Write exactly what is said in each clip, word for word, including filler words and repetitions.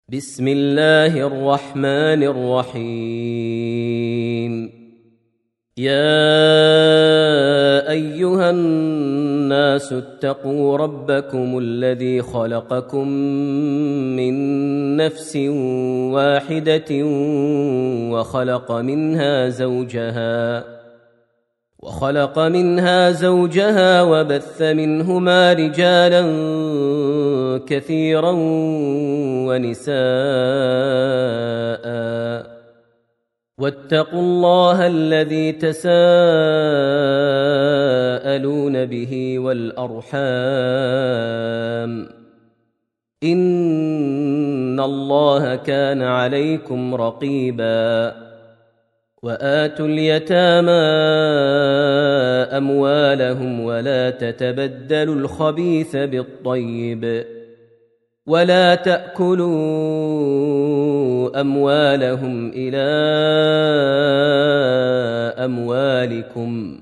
بسم الله الرحمن الرحيم. يا أيها الناس اتقوا ربكم الذي خلقكم من نفس واحدة وخلق منها زوجها وخلق منها زوجها وبث منهما رجالا كثيرا ونساء، واتقوا الله الذي تساءلون به والأرحام، إن الله كان عليكم رقيبا. وآتوا اليتامى أموالهم ولا تتبدلوا الخبيث بالطيب، ولا تأكلوا أموالهم إلى أموالكم،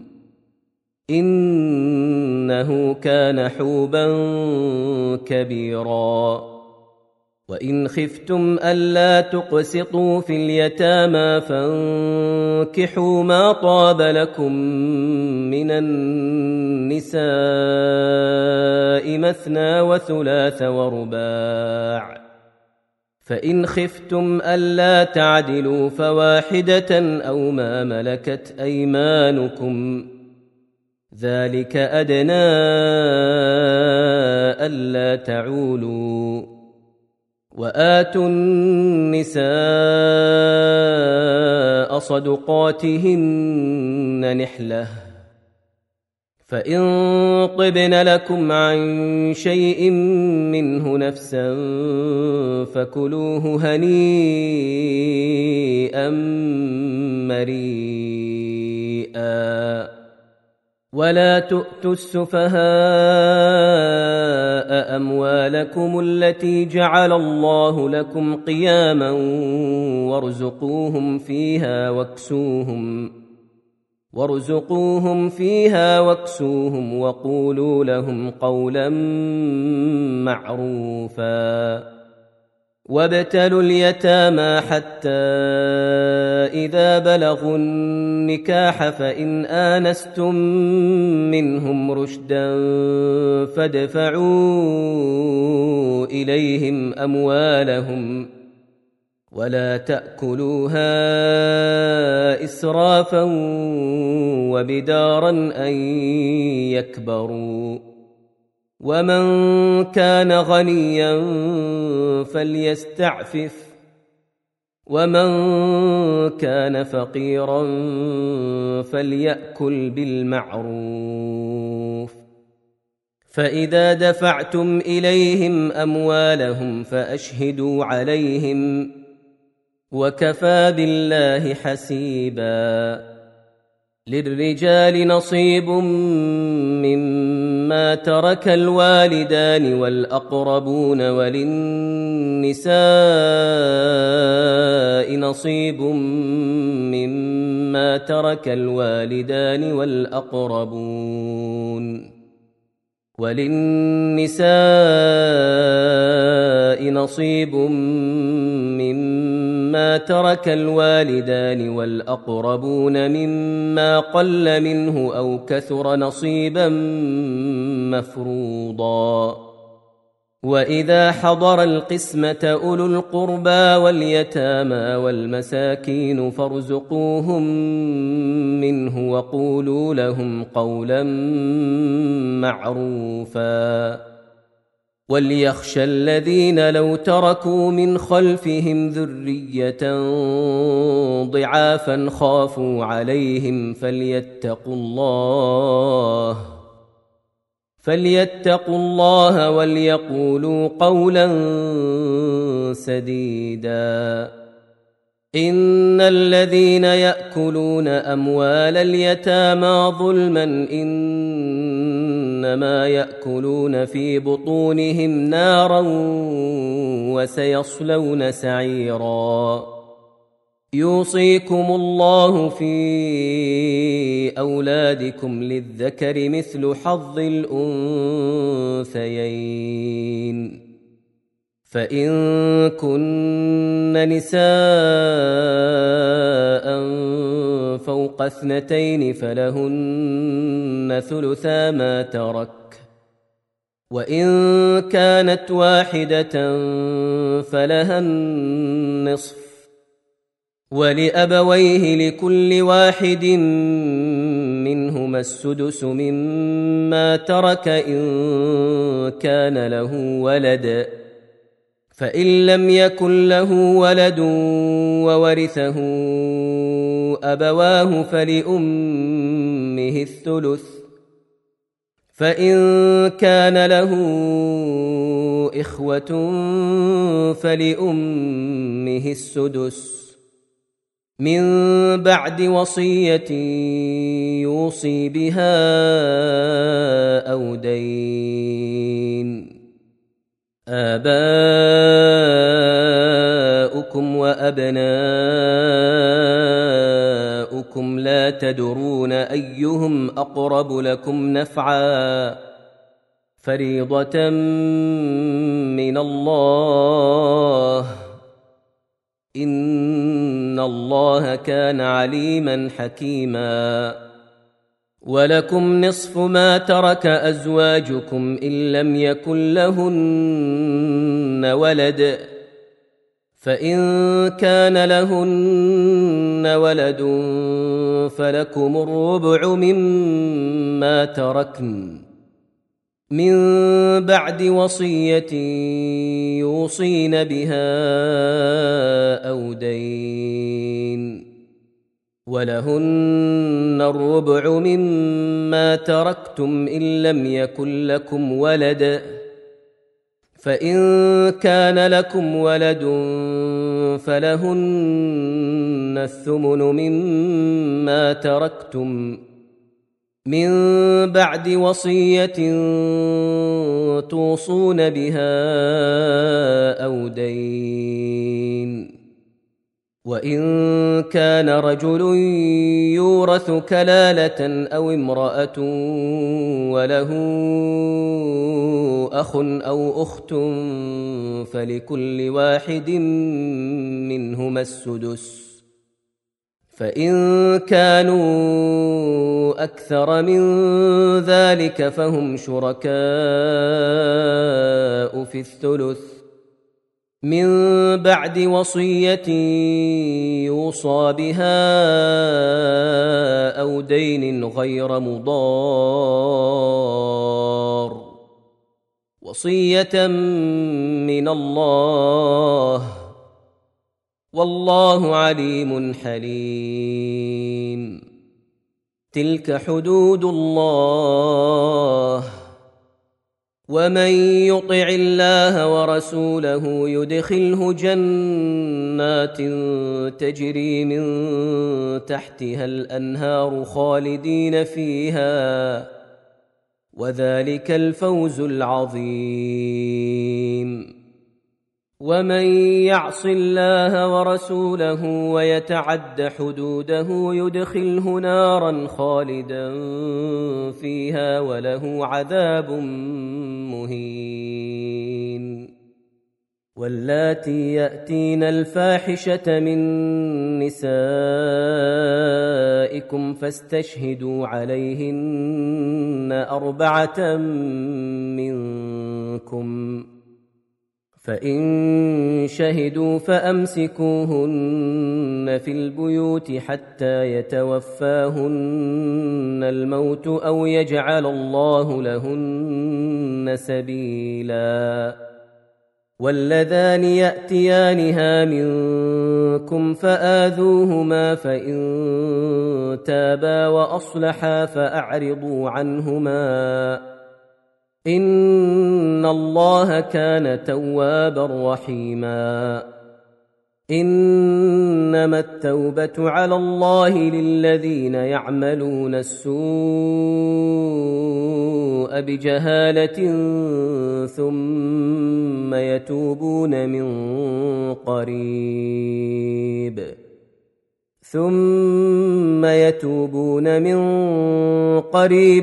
إنه كان حوبا كبيرا. وإن خفتم ألا تقسطوا في اليتامى فانكحوا ما طاب لكم من النساء مثنى وثلاث ورباع، فإن خفتم ألا تعدلوا فواحدة أو ما ملكت أيمانكم، ذلك أدنى ألا تعولوا. وآتوا النساء صدقاتهن نحلة، فإن طبن لكم عن شيء منه نفسا فكلوه هنيئا مريئا. ولا تؤتوا السفهاء أموالكم التي جعل الله لكم قياما وارزقوهم فيها واكسوهم وارزقوهم فيها واكسوهم وقولوا لهم قولا معروفا. وابتلوا اليتامى حتى إذا بلغوا النكاح فإن آنستم منهم رشدا فادفعوا إليهم أموالهم، ولا تأكلوها إسرافا وبدارا أن يكبروا. ومن كان غنيا فليستعفف، ومن كان فقيرا فليأكل بالمعروف. فإذا دفعتم إليهم أموالهم فأشهدوا عليهم، وكفى بالله حسيبا. للرجال نصيب مما ترك الوالدان والأقربون، وللنساء نصيب مما ترك الوالدان والأقربون وللنساء نصيب مما ترك الوالدان والأقربون مما قل منه أو كثر نصيبا مفروضا. وإذا حضر القسمة أولو القربى واليتامى والمساكين فارزقوهم منه وقولوا لهم قولا معروفا. وليخشى الذين لو تركوا من خلفهم ذرية ضعافا خافوا عليهم فليتقوا الله فليتقوا الله وليقولوا قولا سديدا. إن الذين يأكلون أموال اليتامى ظلما إنما يأكلون في بطونهم نارا وسيصلون سعيرا. يوصيكم الله في أولادكم للذكر مثل حظ الأنثيين، فإن كن نساء فوق اثنتين فلهن ثلثا ما ترك، وإن كانت واحدة فلها النصف، ولأبويه لكل واحد منهما السدس مما ترك إن كان له ولد، فإن لم يكن له ولد وورثه أبواه فلأمه الثلث، فإن كان له إخوة فلأمه السدس من بعد وصية يوصي بها أو دين. آباؤكم وأبناؤكم لا تدرون أيهم أقرب لكم نفعا، فريضة من الله، إن الله كان عليما حكيما. ولكم نصف ما ترك أزواجكم إن لم يكن لهن ولد، فإن كان لهن ولد فلكم الربع مما تركن من بعد وصية يوصين بها أو دين، ولهن الربع مما تركتم إن لم يكن لكم ولد، فإن كان لكم ولد فلهن الثمن مما تركتم من بعد وصية توصون بها أو دين. وإن كان رجل يورث كلالة أو امرأة وله أخ أو أخت فلكل واحد منهما السدس، فإن كانوا أكثر من ذلك فهم شركاء في الثلث من بعد وصية يوصى بها أو دين غير مضار، وصية من الله، والله عليم حليم. تلك حدود الله، ومن يطع الله ورسوله يدخله جنات تجري من تحتها الأنهار خالدين فيها، وذلك الفوز العظيم. ومن يعص الله ورسوله ويتعد حدوده يدخله نارا خالدا فيها وله عذاب مهين. واللاتي يأتين الفاحشة من نسائكم فاستشهدوا عليهن أربعة منكم، فإن شهدوا فأمسكوهن في البيوت حتى يتوفاهن الموت أو يجعل الله لهن سبيلا. واللذان يأتيانها منكم فآذوهما، فإن تابا وأصلحا فأعرضوا عنهما، إن الله كان توابا رحيما. إنما التوبة على الله للذين يعملون السوء بجهالة ثم يتوبون من قريب ثم يتوبون من قريب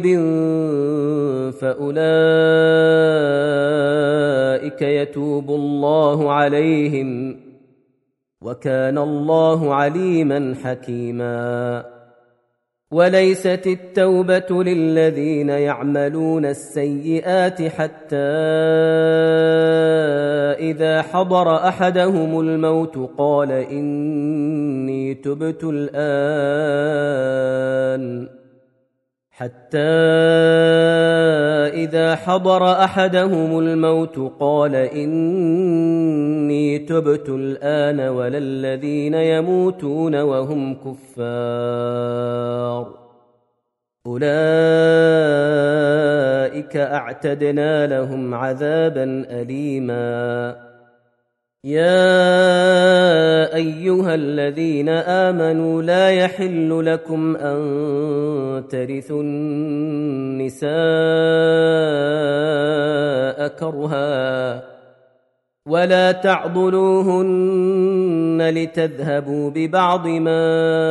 فأولئك يتوب الله عليهم وكان الله عليما حكيما. وليست التوبة للذين يعملون السيئات حتى إذا حضر أحدهم الموت قال إني تبت الآن حتى إذا حضر أحدهم الموت قال إني تبت الآن ولا الذين يموتون وهم كفار أولئك أعتدنا لهم عذابا أليما. يا أيها الذين آمنوا لا يحل لكم أن ترثوا النساء كرها ولا تعضلوهن لتذهبوا ببعض ما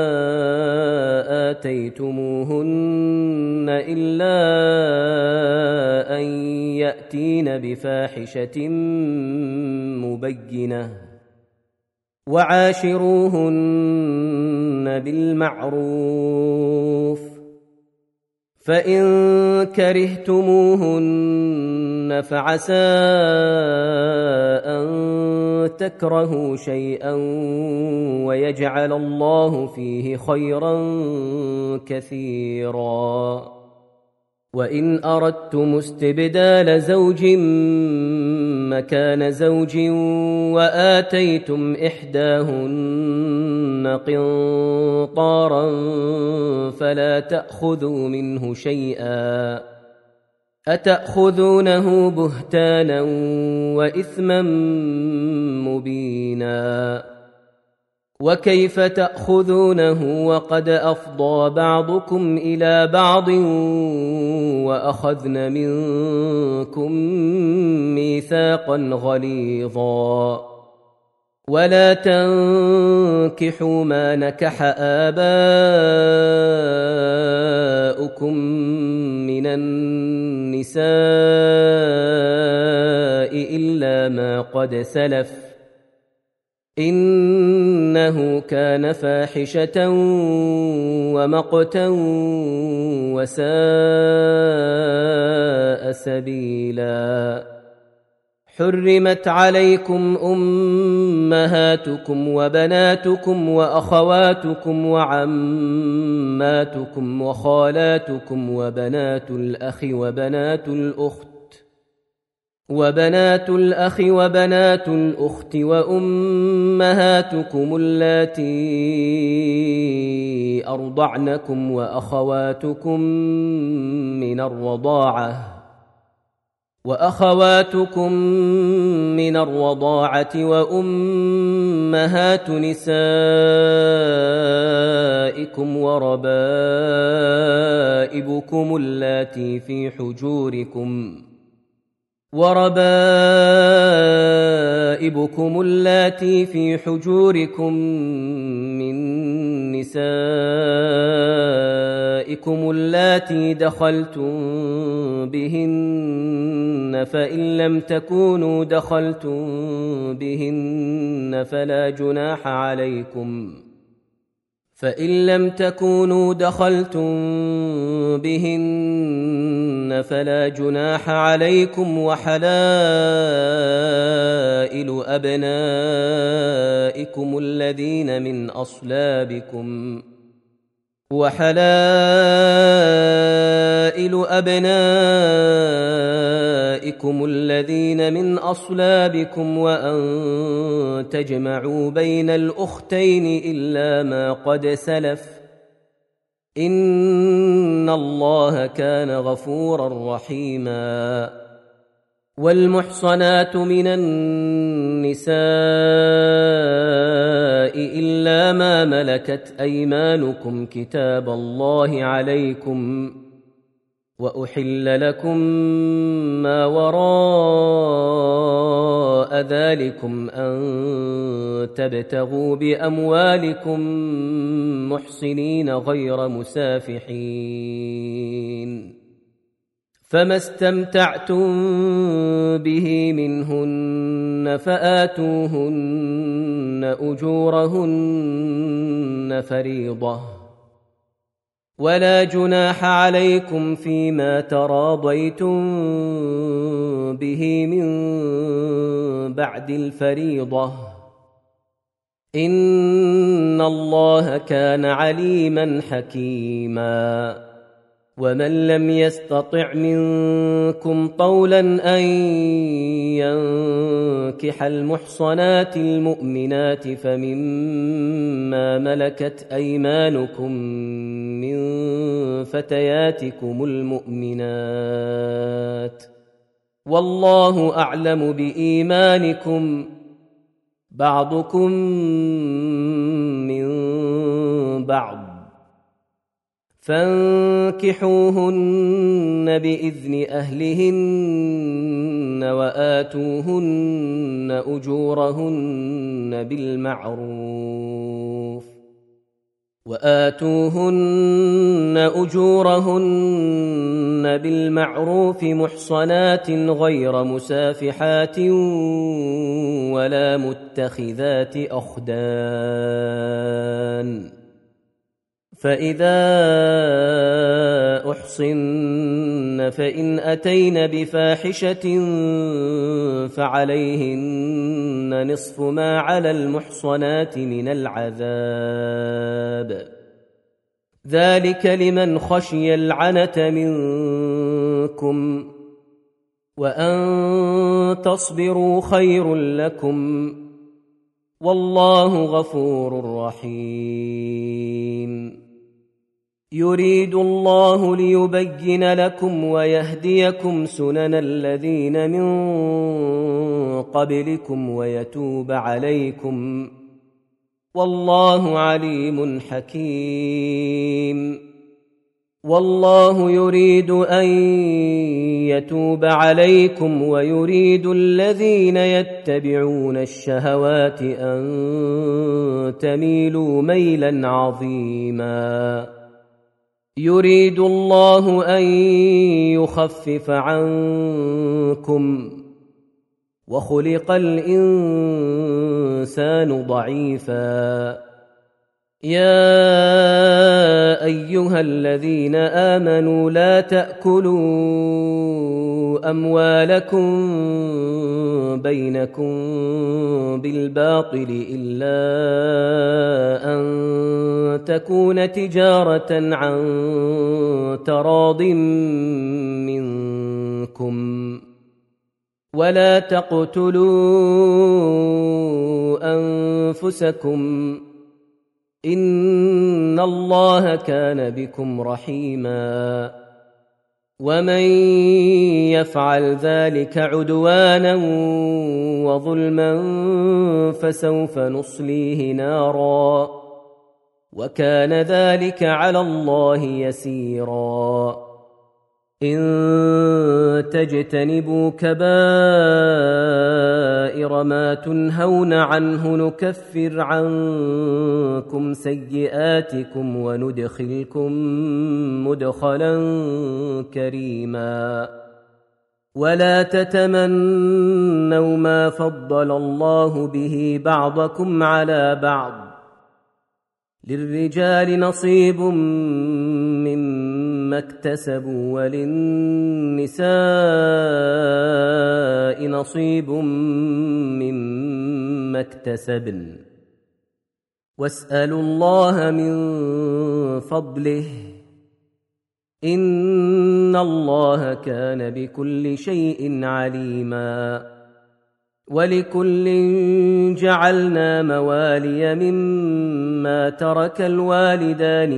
آتيتموهن إلا أن يأتين بفاحشة مبينة وعاشروهن بالمعروف فإن كرهتموهن فعسى أن تكرهوا شيئا ويجعل الله فيه خيرا كثيرا. وإن أردتم استبدال زوج مكان زوج وآتيتم إحداهن قنطارا فلا تأخذوا منه شيئا أتأخذونه بهتانا وإثما مبينا. وكيف تأخذونه وقد أفضى بعضكم إلى بعض وأخذن منكم ميثاقا غليظا. ولا تنكحوا ما نكح آباؤكم من النساء إلا ما قد سلف إنه كان فاحشة ومقتا وساء سبيلا. حرمت عليكم أمهاتكم وبناتكم وأخواتكم وعماتكم وخالاتكم وبنات الأخ وبنات الأخت وبنات الأخ وبنات الأخت وأمهاتكم اللاتي أرضعنكم وأخواتكم من الرضاعة وأخواتكم من الرضاعة وأمهات نسائكم وربائبكم اللاتي في حجوركم وربائبكم اللاتي في حجوركم من نسائكم اللاتي دخلتم بهن فإن لم تكونوا دخلتم بهن فلا جناح عليكم فإن لم تكونوا دخلتم بهن فلا جناح عليكم وحلائل أبنائكم الذين من أصلابكم وحلائل أبنائكم الذين من أصلابكم وأن تجمعوا بين الأختين إلا ما قد سلف إن الله كان غفورا رحيما. والمحصنات من النساء إلا ما ملكت أيمانكم كتاب الله عليكم وأحل لكم ما وراء وراء ذلكم أن تبتغوا بأموالكم محصنين غير مسافحين، فما استمتعتم به منهن فآتوهن أجورهن فريضة، ولا جناح عليكم فيما تراضيتم به من بعد الفريضة، إن الله كان عليما حكيما. ومن لم يستطع منكم طولا أن ينكح المحصنات المؤمنات فمما ملكت أيمانكم من فتياتكم المؤمنات، والله أعلم بإيمانكم، بعضكم من بعض، فانكحوهن بإذن أهلهن وآتوهن أجورهن بالمعروف وآتوهن أجورهن بالمعروف محصنات غير مسافحات ولا متخذات أخدان، فإذا أحصن فإن أتين بفاحشة فعليهن نصف ما على المحصنات من العذاب، ذلك لمن خشي العنة منكم، وأن تصبروا خير لكم، والله غفور رحيم. يريد الله ليبين لكم ويهديكم سنن الذين من قبلكم ويتوب عليكم، والله عليم حكيم. والله يريد أن يتوب عليكم ويريد الذين يتبعون الشهوات أن تميلوا ميلا عظيما. يريد الله أن يخفف عنكم، وخلق الإنسان ضعيفا. يا أيها الذين آمنوا لا تأكلوا أموالكم بينكم بالباطل إلا أن تكون تجارة عن تراض منكم، ولا تقتلوا أنفسكم، إن الله كان بكم رحيما. ومن يفعل ذلك عدوانا وظلما فسوف نصليه نارا، وكان ذلك على الله يسيرا. إن تجتنبوا كبائر ما تنهون عنه نكفر عنكم سيئاتكم وندخلكم مدخلا كريما. ولا تتمنوا ما فضل الله به بعضكم على بعض، للرجال نصيب مما اكتسبوا وللنساء نصيب مما اكتسبن، واسألوا الله من فضله، إن الله كان بكل شيء عليما. ولكل جعلنا موالي مما ترك الوالدان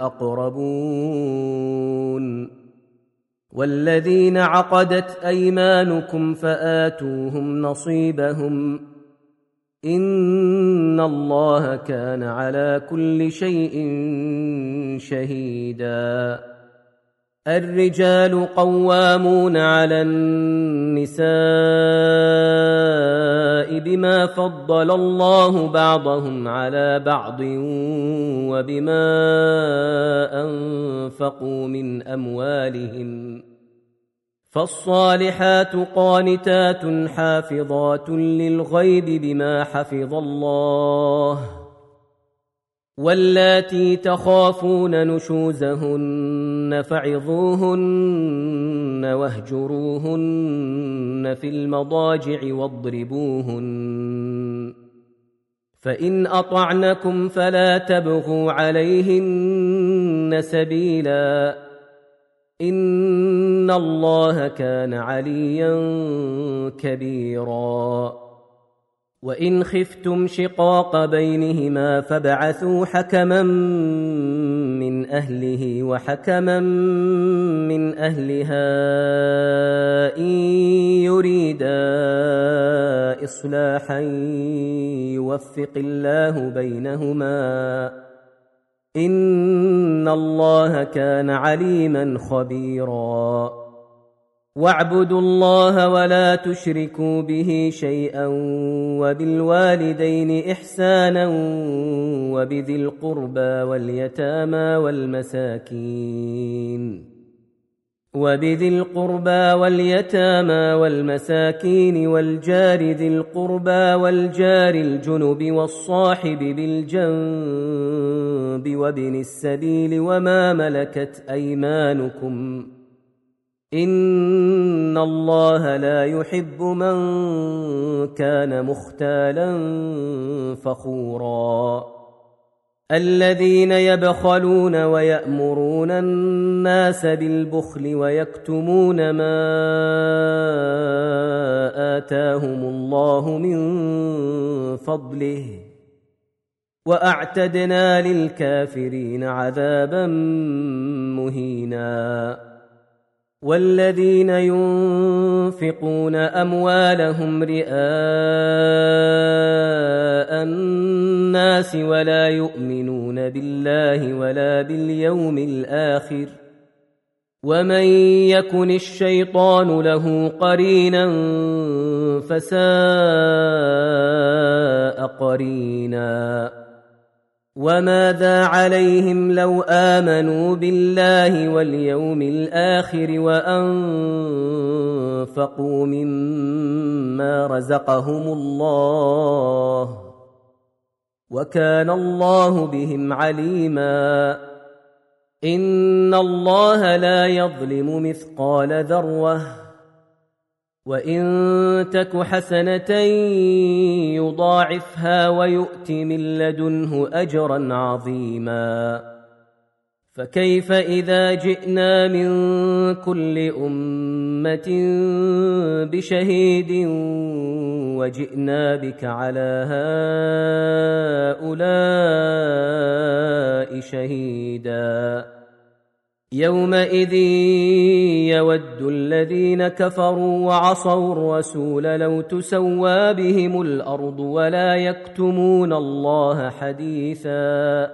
والأقربون والذين عقدت أيمانكم فآتوهم نصيبهم، إن الله كان على كل شيء شهيدا. الرجال قوامون على النساء بما فضل الله بعضهم على بعض وبما أنفقوا من أموالهم فالصالحات قانتات حافظات للغيب بما حفظ الله واللاتي تخافون نشوزهن فعظوهن واهجروهن في المضاجع واضربوهن فإن أطعنكم فلا تبغوا عليهن سبيلا إن الله كان عليا كبيرا وإن خفتم شقاق بينهما فابعثوا حكما من أهله وحكما من أهلها إن يريدا إصلاحا يوفق الله بينهما إن الله كان عليما خبيرا واعبدوا الله ولا تشركوا به شيئا وبالوالدين إحسانا وبذي القربى واليتامى والمساكين وبذي القربى واليتامى والمساكين والجار ذي القربى والجار الجنب والصاحب بالجنب وابن السبيل وما ملكت أيمانكم إن الله لا يحب من كان مختالا فخورا الذين يبخلون ويأمرون الناس بالبخل ويكتمون ما آتاهم الله من فضله وأعتدنا للكافرين عذابا مهينا والذين ينفقون أموالهم رئاء الناس ولا يؤمنون بالله ولا باليوم الآخر ومن يكن الشيطان له قرينا فساء قرينا وماذا عليهم لو آمنوا بالله واليوم الآخر وأنفقوا مما رزقهم الله وكان الله بهم عليما إن الله لا يظلم مثقال ذرة وإن تك حسنة يضاعفها ويؤت من لدنه أجرا عظيما فكيف إذا جئنا من كل أمة بشهيد وجئنا بك على هؤلاء شهيدا يومئذ يود الذين كفروا وعصوا الرسول لو تسوى بهم الأرض ولا يكتمون الله حديثا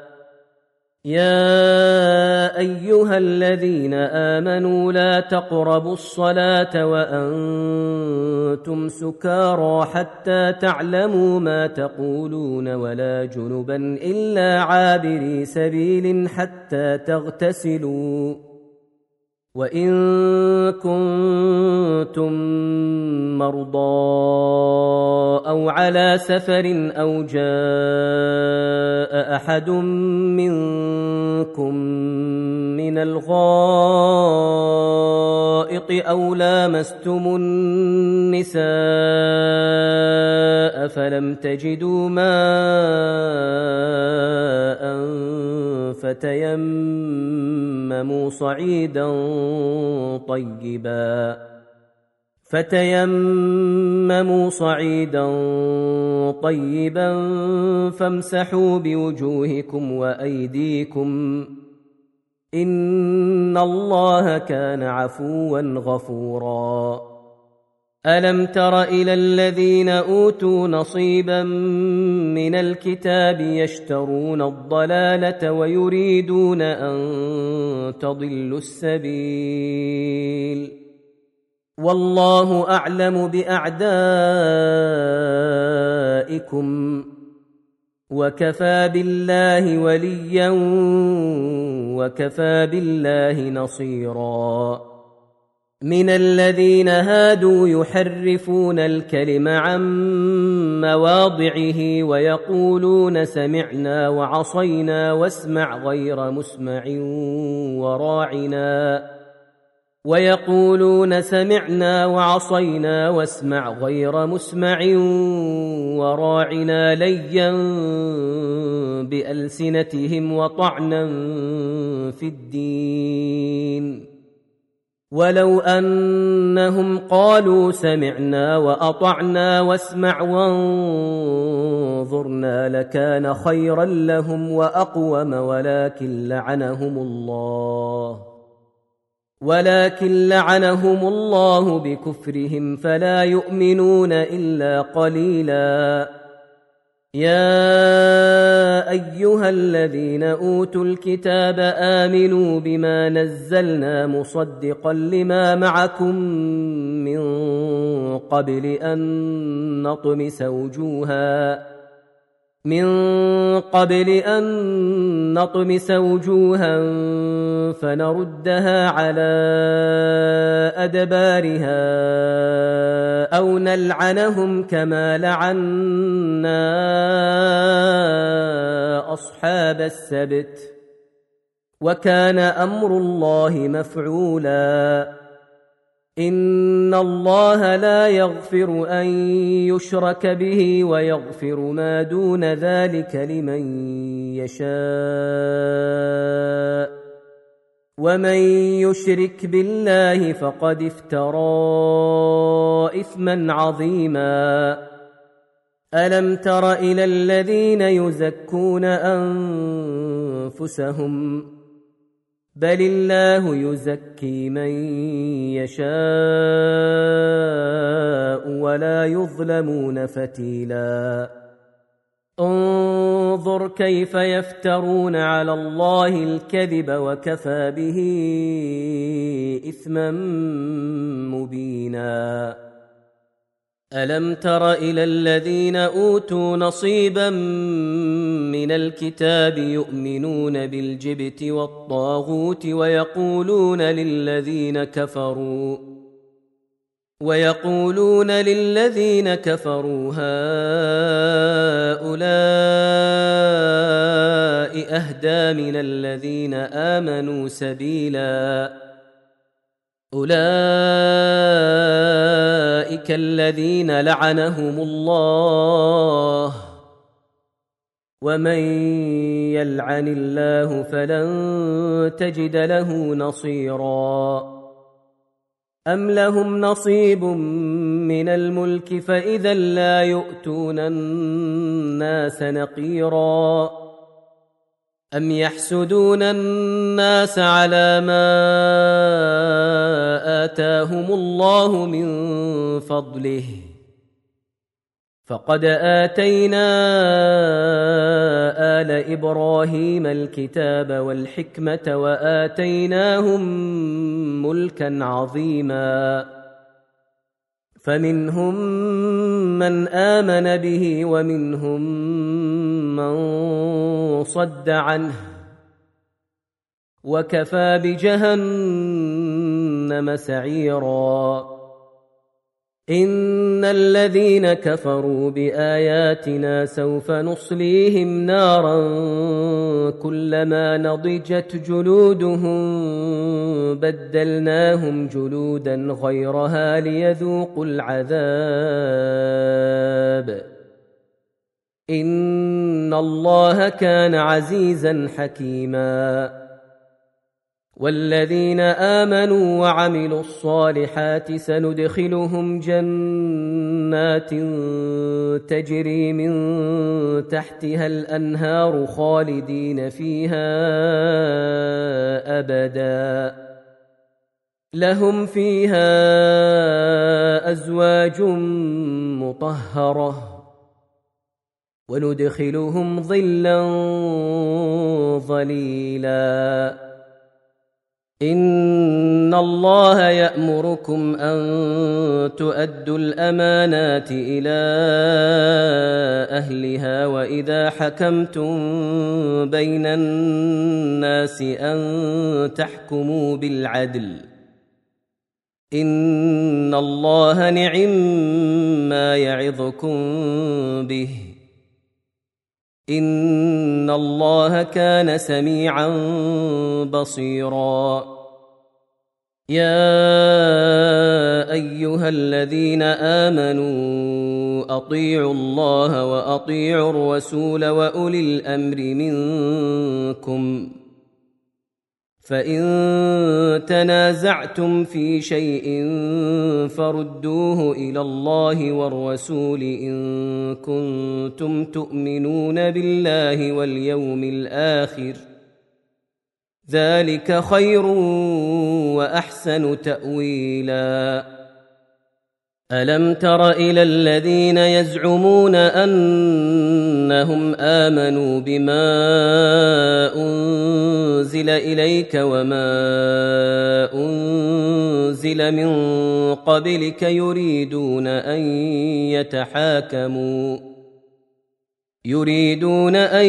يا أيها الذين آمنوا لا تقربوا الصلاة وأنتم سكارى حتى تعلموا ما تقولون ولا جنبا إلا عابري سبيل حتى تغتسلوا وإن كنتم مرضى أو على سفر أو جاء أحد منكم من الغائط أو لامستم النساء فلم تجدوا ماء فتيمموا صعيدا طيبا فتيمموا صعيدا طيبا فامسحوا بوجوهكم وأيديكم إن الله كان عفوا غفورا ألم تر إلى الذين أوتوا نصيبا من الكتاب يشترون الضلالة ويريدون أن تضلوا السبيل والله أعلم بأعدائكم بكم وكفى بالله وليا وكفى بالله نصيرا. من الذين هادوا يحرفون الكلم عن مواضعه ويقولون سمعنا وعصينا واسمع غير مسمع وراعنا ويقولون سمعنا وعصينا واسمع غير مسمع وراعنا ليا بألسنتهم وطعنا في الدين. ولو أنهم قالوا سمعنا وأطعنا واسمع وانظرنا لكان خيرا لهم وأقوم ولكن لعنهم الله ولكن لعنهم الله بكفرهم فلا يؤمنون إلا قليلا. يا أيها الذين أوتوا الكتاب آمنوا بما نزلنا مصدقا لما معكم من قبل أن نطمس وجوها من قبل أن نطمس وجوها فنردها على أدبارها أو نلعنهم كما لعنا أصحاب السبت وكان أمر الله مفعولا. إن الله لا يغفر أن يشرك به ويغفر ما دون ذلك لمن يشاء ومن يشرك بالله فقد افترى إثما عظيما. ألم تر إلى الذين يزكون أنفسهم بل الله يزكي من يشاء ولا يظلمون فتيلا. انظر كيف يفترون على الله الكذب وكفى به إثما مبينا. ألم تر إلى الذين أوتوا نصيبا من الكتاب يؤمنون بالجبت والطاغوت ويقولون للذين كفروا ويقولون للذين كفروا هؤلاء أهدى من الذين آمنوا سبيلا. أولئك الذين لعنهم الله ومن يلعن الله فلن تجد له نصيرا. أم لهم نصيب من الملك فإذا لا يؤتون الناس نقيرا. أم يحسدون الناس على ما آتاهم الله من فضله فقد آتينا آل إبراهيم الكتاب والحكمة وآتيناهم ملكا عظيما. فمنهم من آمن به ومنهم من صد عنه وكفى بجهنم سعيرا. إن الذين كفروا بآياتنا سوف نصليهم نارا كلما نضجت جلودهم بدلناهم جلودا غيرها ليذوقوا العذاب إن الله كان عزيزا حكيما. والذين آمنوا وعملوا الصالحات سندخلهم جنات تجري من تحتها الأنهار خالدين فيها أبدا لهم فيها أزواج مطهرة وندخلهم ظلا ظليلا. إن الله يأمركم أن تؤدوا الأمانات إلى أهلها وإذا حكمتم بين الناس أن تحكموا بالعدل إن الله نعم ما يعظكم به إن الله كان سميعا بصيرا يا أيها الذين آمنوا أطيعوا الله وأطيعوا الرسول وأولي الأمر منكم فإن تنازعتم في شيء فردوه إلى الله والرسول إن كنتم تؤمنون بالله واليوم الآخر ذلك خير وأحسن تأويلا ألم تر إلى الذين يزعمون أنهم آمنوا بما أنزل إليك وما أنزل من قبلك يريدون أن يتحاكموا يريدون أن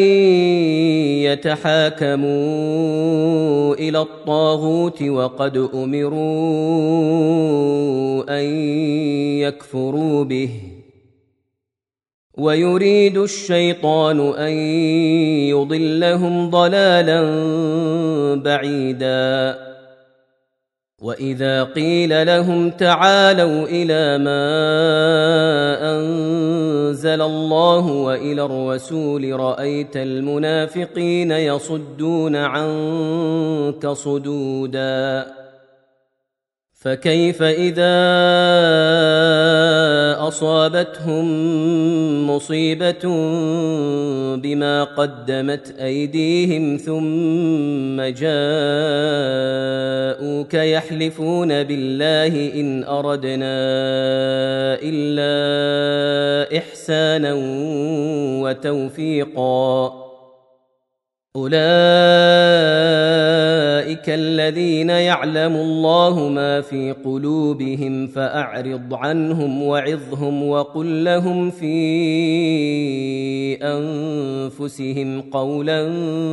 يتحاكموا إلى الطاغوت وقد أمروا أن يكفروا به ويريد الشيطان أن يضلهم ضلالا بعيدا وإذا قيل لهم تعالوا إلى ما أنزل الله وإلى الرسول رأيت المنافقين يصدون عنك صدودا فكيف إذا أصابتهم مصيبة بما قدمت أيديهم ثم جاءوك يحلفون بالله إن أردنا إلا إحسانا وتوفيقا أولئك الذين يعلم الله ما في قلوبهم فأعرض عنهم وعظهم وقل لهم في أنفسهم قولا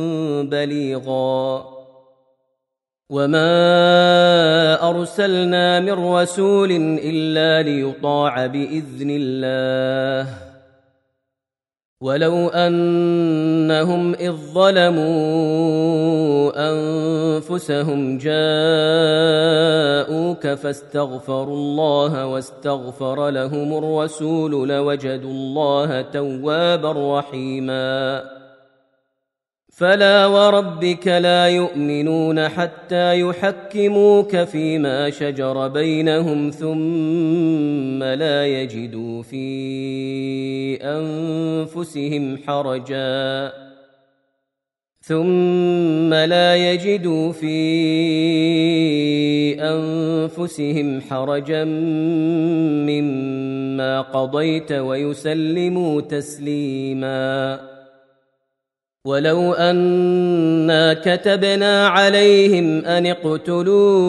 بليغا وما أرسلنا من رسول إلا ليطاع بإذن الله ولو أنهم إذ ظلموا أنفسهم جاءوك فاستغفروا الله واستغفر لهم الرسول لوجدوا الله توابا رحيما فلا وربك لا يؤمنون حتى يحكموك فيما شجر بينهم ثم لا يجدوا في أنفسهم حرجا ثم لا يجدوا في أنفسهم حرجا مما قضيت ويسلموا تسليما ولو أنا كتبنا عليهم أن اقتلوا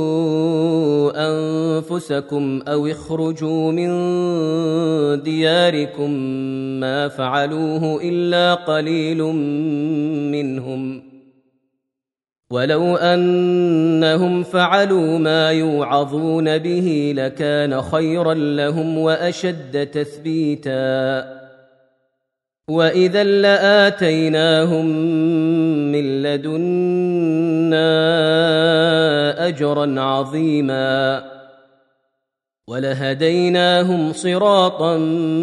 أنفسكم أو اخرجوا من دياركم ما فعلوه إلا قليل منهم ولو أنهم فعلوا ما يوعظون به لكان خيرا لهم وأشد تثبيتا وإذا لآتيناهم من لدنا أجرا عظيما ولهديناهم صراطا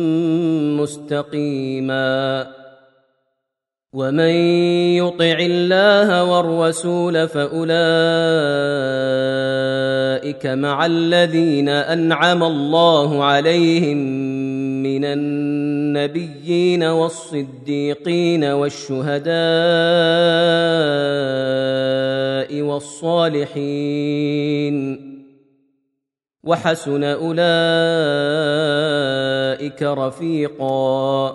مستقيما ومن يطع الله والرسول فأولئك مع الذين أنعم الله عليهم من النبيين والصديقين والشهداء والصالحين وحسن أولئك رفيقا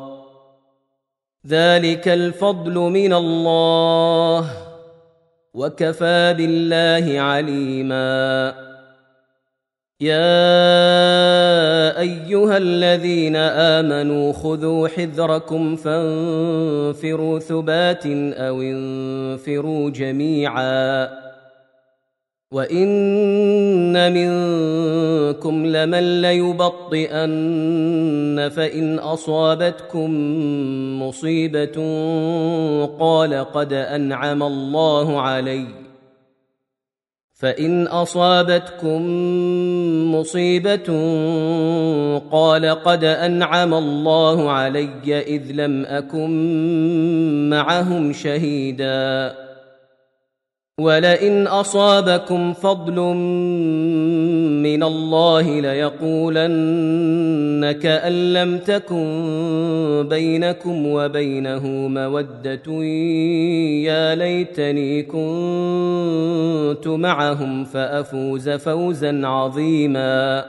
ذلك الفضل من الله وكفى بالله عليما يا أيها الذين آمنوا خذوا حذركم فانفروا ثبات أو انفروا جميعا وإن منكم لمن ليبطئن فإن أصابتكم مصيبة قال قد أنعم الله علي فإن أصابتكم مصيبة قال قد أنعم الله علي إذ لم أكن معهم شهيدا ولئن أصابكم فضل من الله ليقولن كأن لم تكن بينكم وبينه مودة يا ليتني كنت معهم فأفوز فوزا عظيما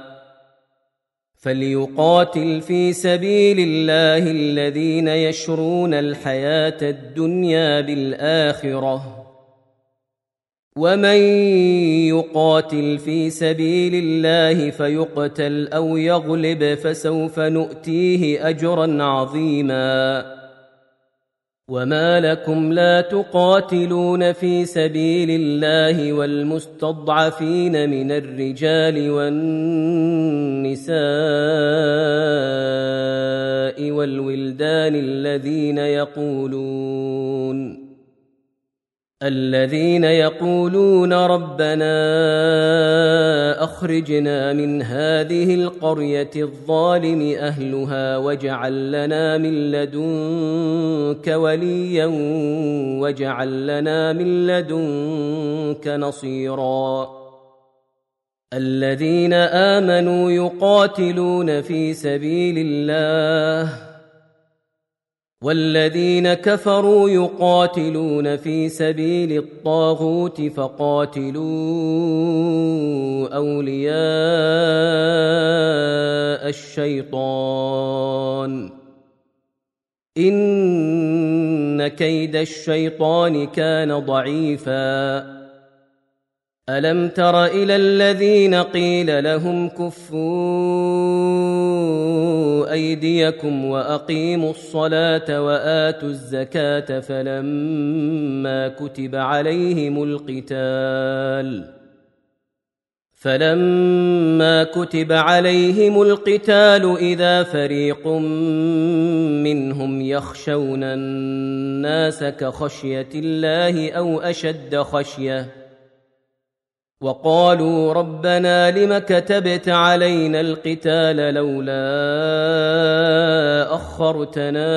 فليقاتل في سبيل الله الذين يشرون الحياة الدنيا بالآخرة ومن يقاتل في سبيل الله فيقتل أو يغلب فسوف نؤتيه أجرا عظيما وما لكم لا تقاتلون في سبيل الله والمستضعفين من الرجال والنساء والولدان الذين يقولون الذين يقولون ربنا أخرجنا من هذه القرية الظالم أهلها واجعل لنا من لدنك وليا واجعل لنا من لدنك نصيرا الذين آمنوا يقاتلون في سبيل الله والذين كفروا يقاتلون في سبيل الطاغوت فقاتلوا أولياء الشيطان إن كيد الشيطان كان ضعيفا ألم تر إلى الذين قيل لهم كفوا أيديكم وأقيموا الصلاة وآتوا الزكاة فلما كتب عليهم القتال فلما كتب عليهم القتال إذا فريق منهم يخشون الناس كخشية الله أو أشد خشية وقالوا ربنا لم كتبت علينا القتال لولا أخرتنا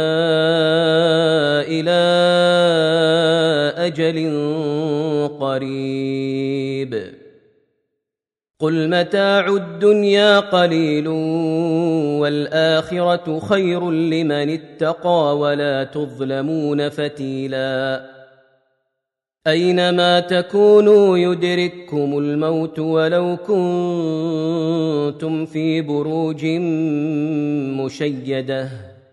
إلى أجل قريب قل متاع الدنيا قليل والآخرة خير لمن اتقى ولا تظلمون فتيلا أينما تكونوا يدرككم الموت ولو كنتم في بروج مشيدة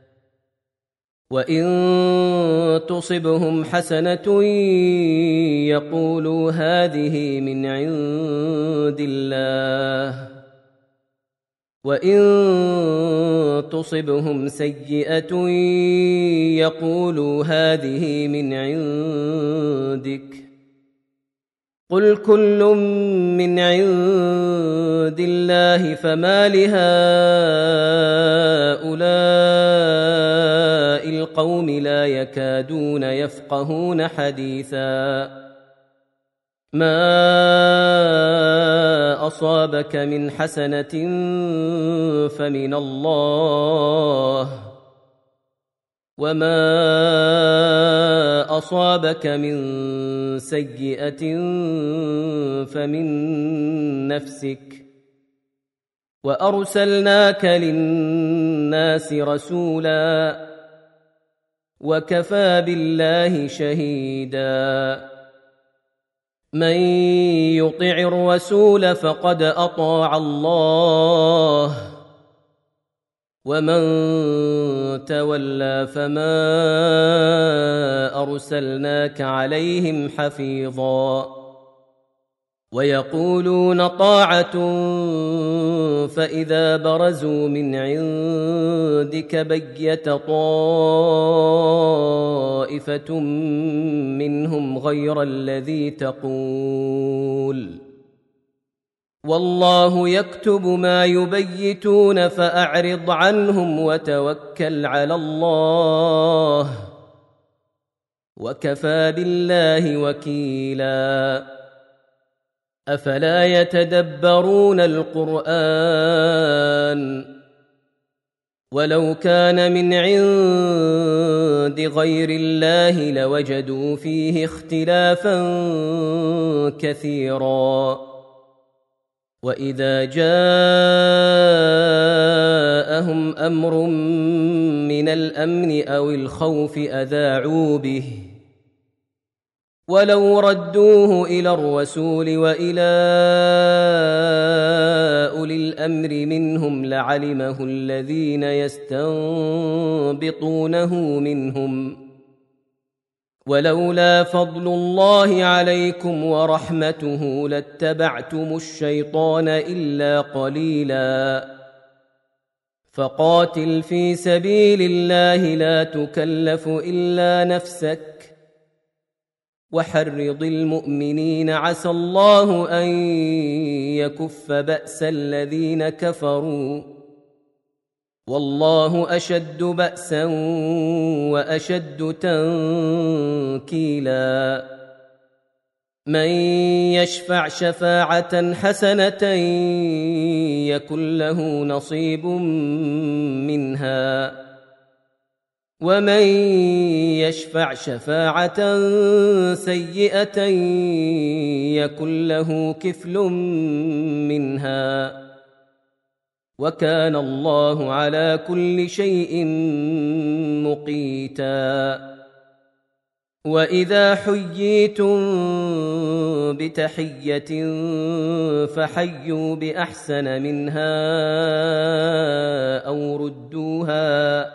وإن تصبهم حسنة يقولوا هذه من عند الله وإن تصبهم سيئة يقولوا هذه من عندك قل كل من عند الله فما لهؤلاء القوم لا يكادون يفقهون حديثا ما أصابك من حسنة فمن الله وما أصابك من سيئة فمن نفسك وأرسلناك للناس رسولا وكفى بالله شهيدا من يطع الرسول فقد أطاع الله ومن تولى فما أرسلناك عليهم حفيظا ويقولون طاعة فإذا برزوا من عندك بيت طائفة منهم غير الذي تقول والله يكتب ما يبيتون فأعرض عنهم وتوكل على الله وكفى بالله وكيلا أفلا يتدبرون القرآن ولو كان من عند غير الله لوجدوا فيه اختلافا كثيرا وإذا جاءهم أمر من الأمن أو الخوف أذاعوا به ولو ردوه إلى الرسول وإلى أولي الأمر منهم لعلمه الذين يستنبطونه منهم ولولا فضل الله عليكم ورحمته لاتبعتم الشيطان إلا قليلا فقاتل في سبيل الله لا تكلف إلا نفسك وحرض المؤمنين عسى الله أن يكف بأس الذين كفروا والله أشد بأسا وأشد تنكيلا من يشفع شفاعة حسنة يكن له نصيب منها ومن يشفع شفاعة سيئة يكن له كفل منها وكان الله على كل شيء مقيتا وإذا حييتم بتحية فحيوا بأحسن منها أو ردوها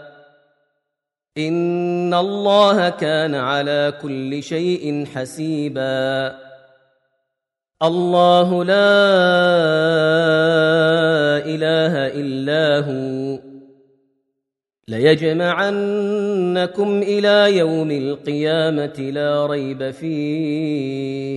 إن الله كان على كل شيء حسيبا الله لا إله إلا هو ليجمعنكم إلى يوم القيامة لا ريب فيه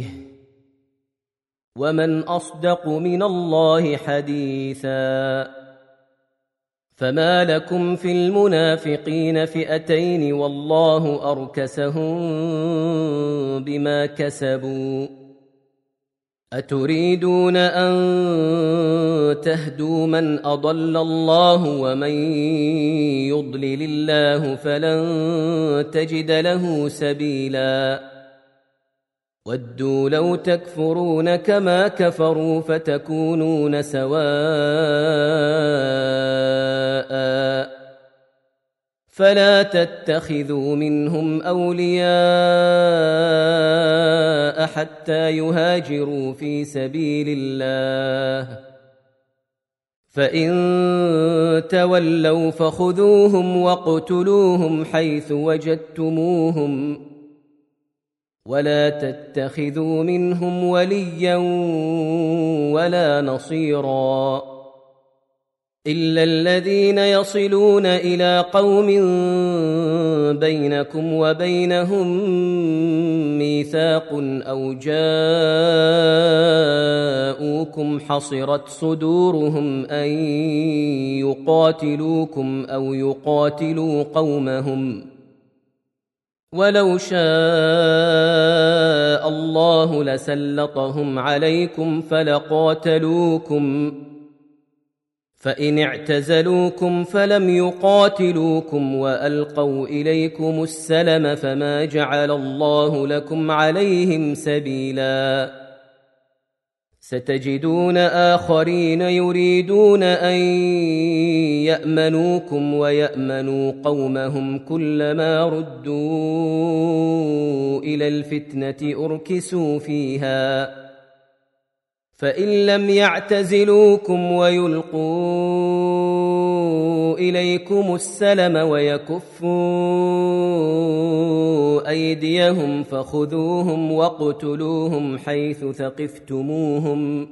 ومن أصدق من الله حديثا فما لكم في المنافقين فئتين والله أركسهم بما كسبوا أتريدون أن تهدوا من أضل الله ومن يضلل الله فلن تجد له سبيلا ودوا لو تكفرون كما كفروا فتكونون سواء فلا تتخذوا منهم أولياء حتى يهاجروا في سبيل الله فإن تولوا فخذوهم واقتلوهم حيث وجدتموهم ولا تتخذوا منهم وليا ولا نصيرا إلا الذين يصلون إلى قوم بينكم وبينهم ميثاق أو جاءوكم حصرت صدورهم أن يقاتلوكم أو يقاتلوا قومهم ولو شاء الله لسلطهم عليكم فلقاتلوكم فإن اعتزلوكم فلم يقاتلوكم وألقوا إليكم السلم فما جعل الله لكم عليهم سبيلا ستجدون آخرين يريدون أن يأمنوكم ويأمنوا قومهم كلما ردوا إلى الفتنة أركسوا فيها فإن لم يعتزلوكم ويلقوا إليكم السلم ويكفوا أيديهم فخذوهم واقتلوهم حيث ثقفتموهم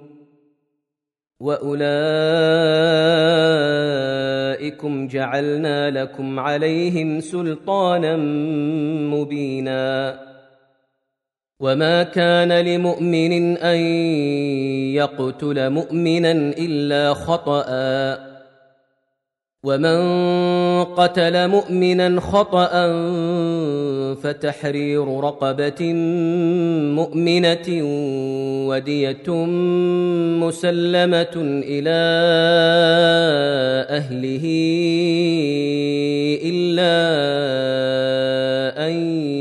وأولئكم جعلنا لكم عليهم سلطانا مبينا وما كان لمؤمن أن يقتل مؤمنا إلا خطأ ومن قتل مؤمنا خطأ فتحرير رقبة مؤمنة ودية مسلمة إلى أهله إلا أن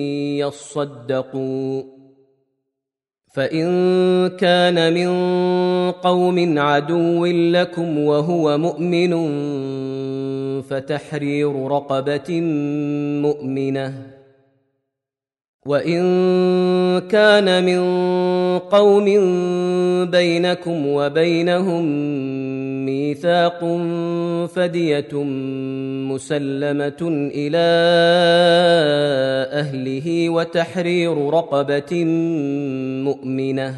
يصدقوا فإن كان من قوم عدو لكم وهو مؤمن فتحرير رقبة مؤمنة وإن كان من قوم بينكم وبينهم ميثاق فدية مسلمة إلى أهله وتحرير رقبة مؤمنة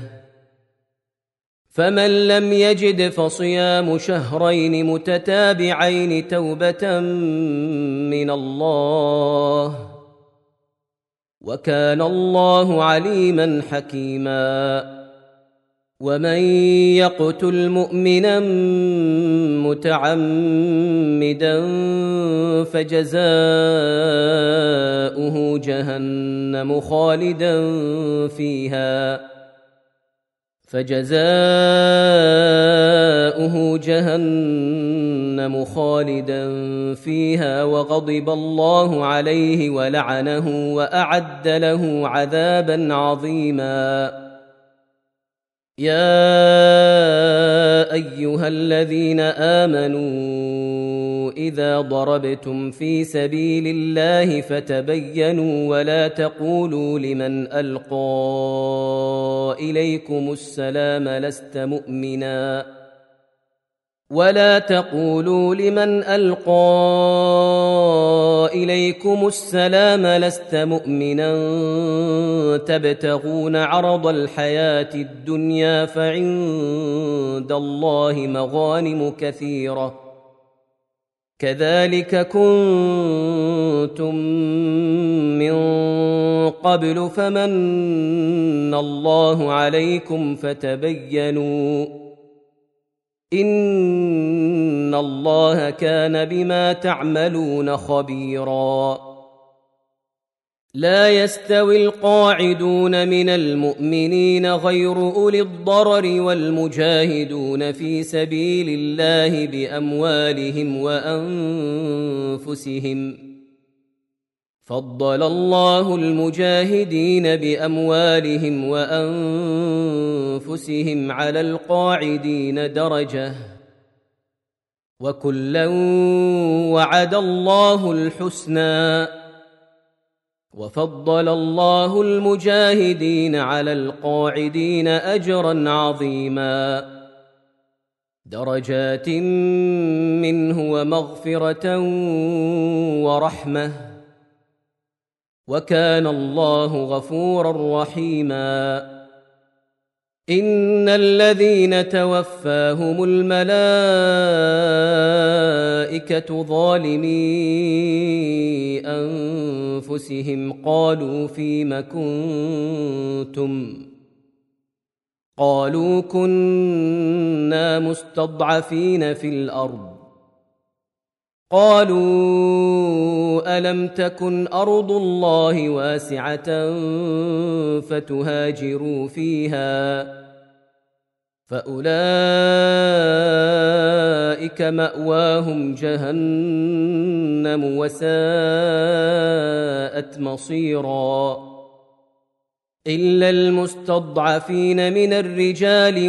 فمن لم يجد فصيام شهرين متتابعين توبة من الله وكان الله عليما حكيما ومن يقتل مؤمنا متعمدا فجزاؤه جهنم خالدا فيها فجزاؤه جهنم خالدا فيها وغضب الله عليه ولعنه وأعد له عذابا عظيما يا أيها الذين آمنوا إذا ضربتم في سبيل الله فتبينوا ولا تقولوا لمن ألقى إليكم السلام لست مؤمنا ولا تقولوا لمن ألقى إليكم السلام لست مؤمنا تبتغون عرض الحياة الدنيا فعند الله مغانم كثيرة كذلك كنتم من قبل فمن الله عليكم فتبينوا إن الله كان بما تعملون خبيرا لا يستوي القاعدون من المؤمنين غير أولي الضرر والمجاهدون في سبيل الله بأموالهم وأنفسهم فضل الله المجاهدين بأموالهم وأنفسهم على القاعدين درجة وكلا وعد الله الحسنى وفضل الله المجاهدين على القاعدين أجرا عظيما درجات منه ومغفرة ورحمة وكان الله غفورا رحيما إن الذين توفاهم الملائكة ظالمي أنفسهم قالوا فيم كنتم قالوا كنا مستضعفين في الأرض قالوا ألم تكن أرض الله واسعة فتهاجروا فيها فأولئك مأواهم جهنم وساءت مصيرا إلا المستضعفين من الرجال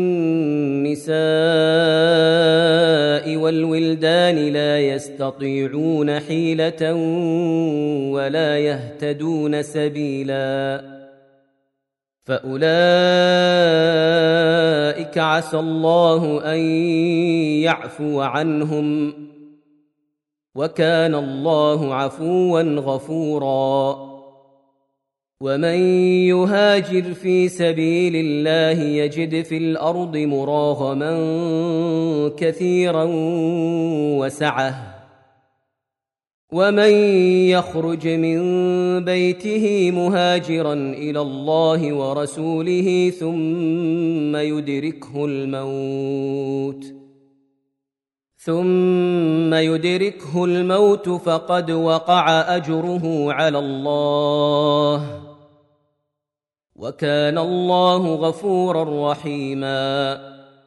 والنساء والولدان لا يستطيعون حيلة ولا يهتدون سبيلا فأولئك عسى الله أن يعفو عنهم، وكان الله عفوا غفورا. ومن يهاجر في سبيل الله يجد في الأرض مراغما كثيرا وسعة، ومن يخرج من بيته مهاجرا إلى الله ورسوله ثم يدركه الموت ثم يدركه الموت فقد وقع أجره على الله، وكان الله غفورا رحيما.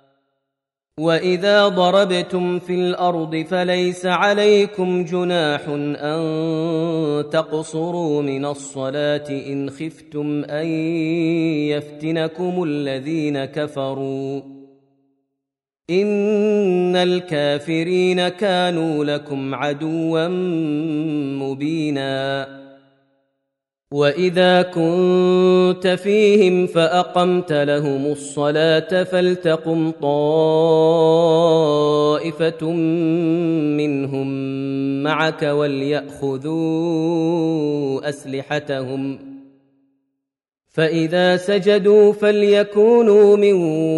وإذا ضربتم في الأرض فليس عليكم جناح أن تقصروا من الصلاة إن خفتم أن يفتنكم الذين كفروا، إن الكافرين كانوا لكم عدوا مبينا. وإذا كنت فيهم فأقمت لهم الصلاة فلتقم طائفة منهم معك وليأخذوا أسلحتهم، فإذا سجدوا فليكونوا من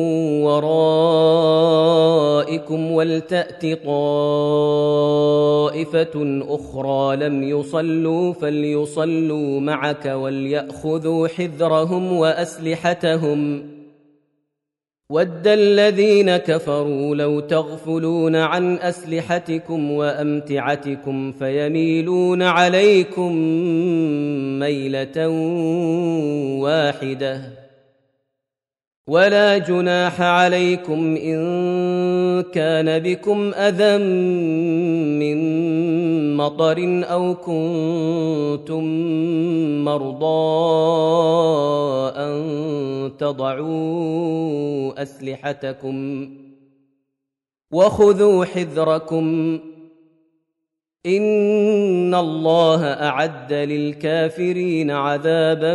ورائكم ولتأت طائفة أخرى لم يصلوا فليصلوا معك وليأخذوا حذرهم وأسلحتهم. ود الذين كفروا لو تغفلون عن أسلحتكم وأمتعتكم فيميلون عليكم ميلة واحدة، ولا جناح عليكم إن كان بكم أذى من مطر أو كنتم مرضى أن تضعوا أسلحتكم وخذوا حذركم، إن الله أعد للكافرين عذابا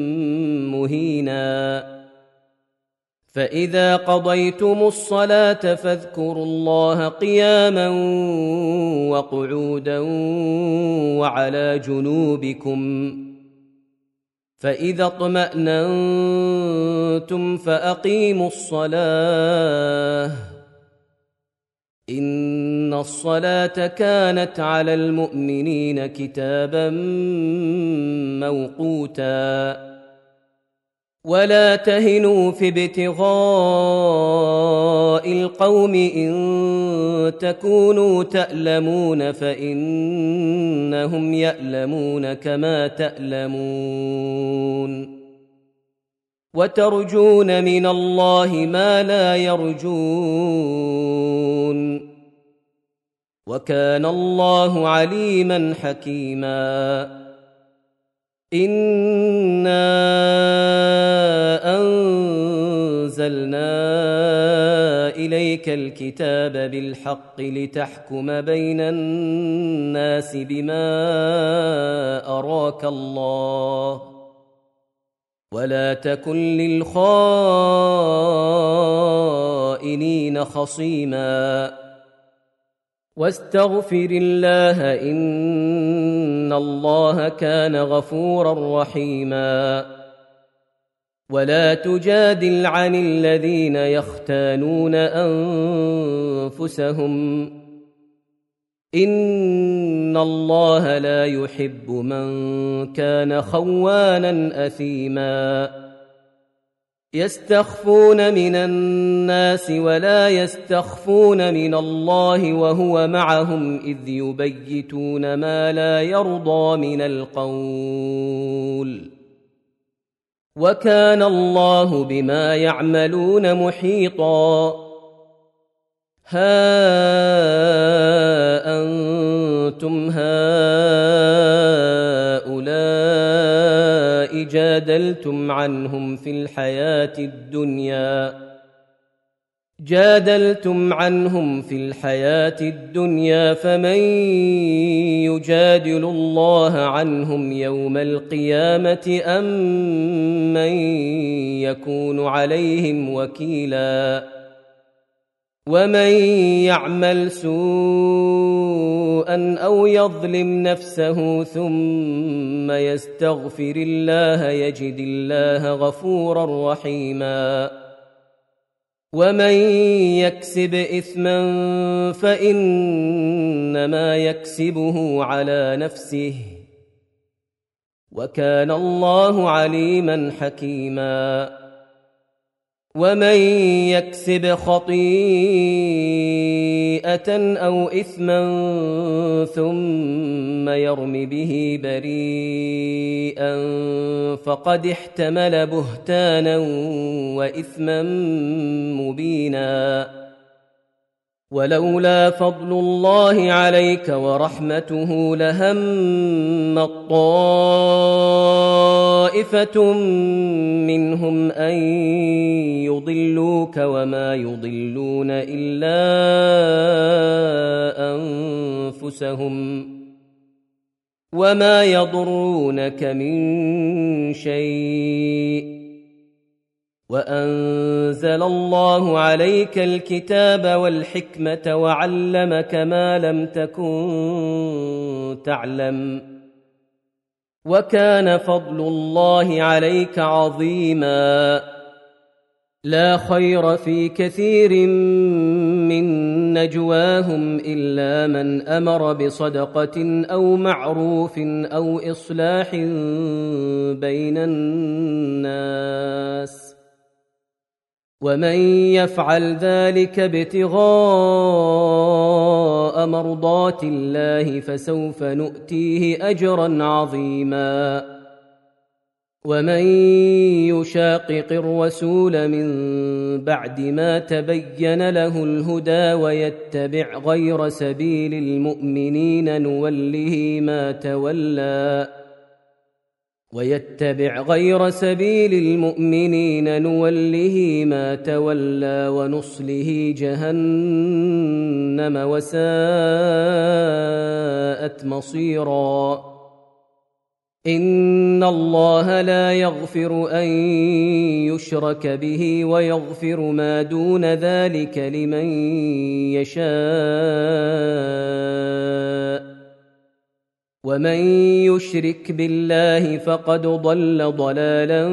مهينا. فإذا قضيتم الصلاة فاذكروا الله قياما وقعودا وعلى جنوبكم، فإذا اطمأننتم فأقيموا الصلاة، إن الصلاة كانت على المؤمنين كتابا موقوتا. ولا تهنوا في ابتغاء القوم إن تكونوا تألمون فإنهم يألمون كما تألمون، وترجون من الله ما لا يرجون، وكان الله عليما حكيما. إنا أنزلنا إليك الكتاب بالحق لتحكم بين الناس بما أراك الله، ولا تكن للخائنين خصيما، واستغفر الله إن الله كان غفورا رحيما. ولا تجادل عن الذين يختانون أنفسهم، إن الله لا يحب من كان خوانا أثيما. يستخفون من الناس ولا يستخفون من الله وهو معهم إذ يبيتون ما لا يرضى من القول، وكان الله بما يعملون محيطا. ها أنتم هؤلاء جادلتم عنهم في الحياة الدنيا جادلتم عنهم في الحياة الدنيا فمن يجادل الله عنهم يوم القيامة أم من يكون عليهم وكيلا ومن يعمل سوءا أو يظلم نفسه ثم يستغفر الله يجد الله غفورا رحيما ومن يكسب إثما فإنما يكسبه على نفسه وكان الله عليما حكيما ومن يكسب خطيئة أو إثما ثم يرم به بريئا فقد احتمل بهتانا وإثما مبينا ولولا فضل الله عليك ورحمته لهم طائفة منهم أن يضلوك وما يضلون إلا أنفسهم وما يضرونك من شيء وأنزل الله عليك الكتاب والحكمة وعلمك ما لم تكن تعلم وكان فضل الله عليك عظيما لا خير في كثير من نجواهم إلا من أمر بصدقة أو معروف أو إصلاح بين الناس ومن يفعل ذلك ابتغاء مرضات الله فسوف نؤتيه أجرا عظيما ومن يشاقق الرسول من بعد ما تبين له الهدى ويتبع غير سبيل المؤمنين نوله ما تولى ويتبع غير سبيل المؤمنين نوله ما تولى ونصله جهنم وساءت مصيرا إن الله لا يغفر أن يشرك به ويغفر ما دون ذلك لمن يشاء ومن يشرك بالله فقد ضل ضلالا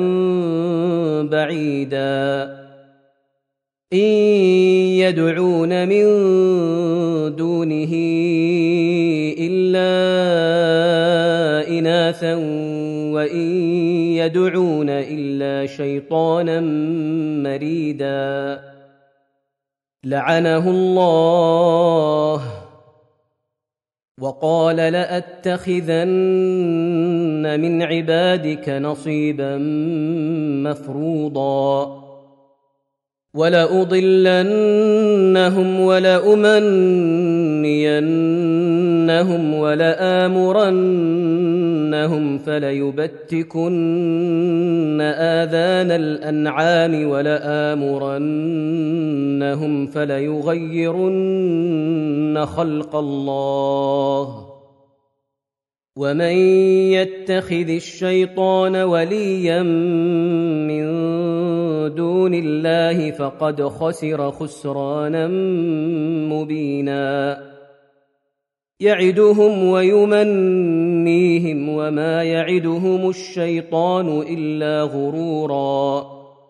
بعيدا إن يدعون من دونه إلا إناثا وإن يدعون إلا شيطانا مريدا لعنه الله وقال لأتخذن من عبادك نصيبا مفروضا ولأضلنهم ولأمنينهم ولآمرنهم فليبتكن آذان الأنعام ولآمرنهم فليغيرن خلق الله ومن يتخذ الشيطان وليا من دون الله فقد خسر خسرانا مبينا يعدهم ويمنيهم وما يعدهم الشيطان إلا غرورا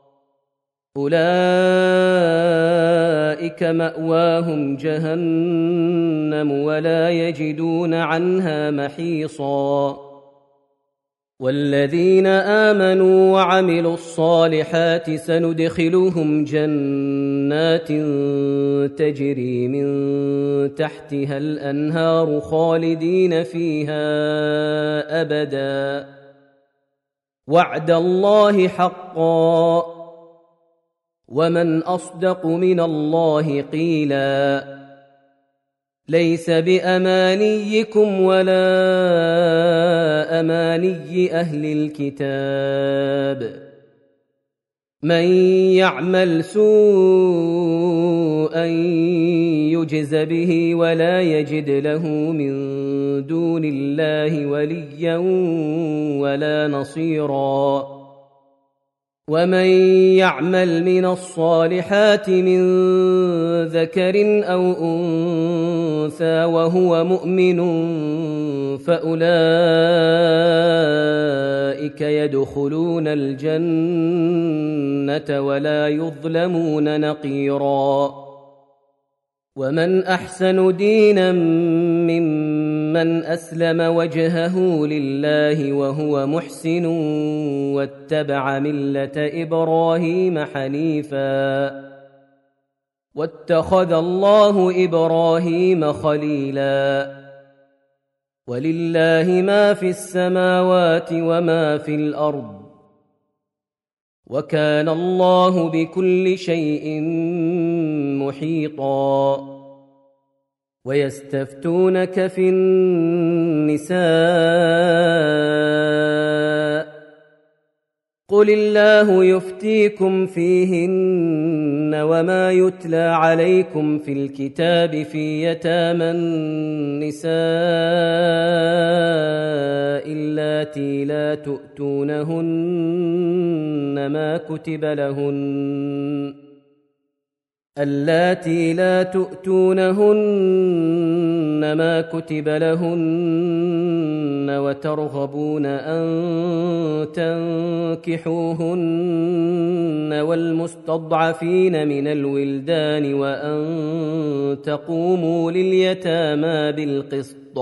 أولئك مأواهم جهنم ولا يجدون عنها محيصا والذين آمنوا وعملوا الصالحات سندخلهم جنات تجري من تحتها الأنهار خالدين فيها أبدا وعد الله حقا ومن أصدق من الله قيلا ليس بأمانيكم ولا أماني أهل الكتاب من يعمل سوءا يجز به ولا يجد له من دون الله وليا ولا نصيرا ومن يعمل من الصالحات من ذكر أو أنثى وهو مؤمن فأولئك يدخلون الجنة ولا يظلمون نقيرا ومن أحسن دينا ممن أسلم وجهه لله وهو محسن واتبع ملة إبراهيم حنيفا واتخذ الله إبراهيم خليلا ولله ما في السماوات وما في الأرض وكان الله بكل شيء محيطا ويستفتونك في النساء قل الله يفتيكم فيهن وما يتلى عليكم في الكتاب في يتامى النساء اللاتي لا تؤتونهن ما كتب لهن اللاتي لا تؤتونهن ما كتب لهن وترغبون أن تنكحوهن والمستضعفين من الولدان وأن تقوموا لليتامى بالقسط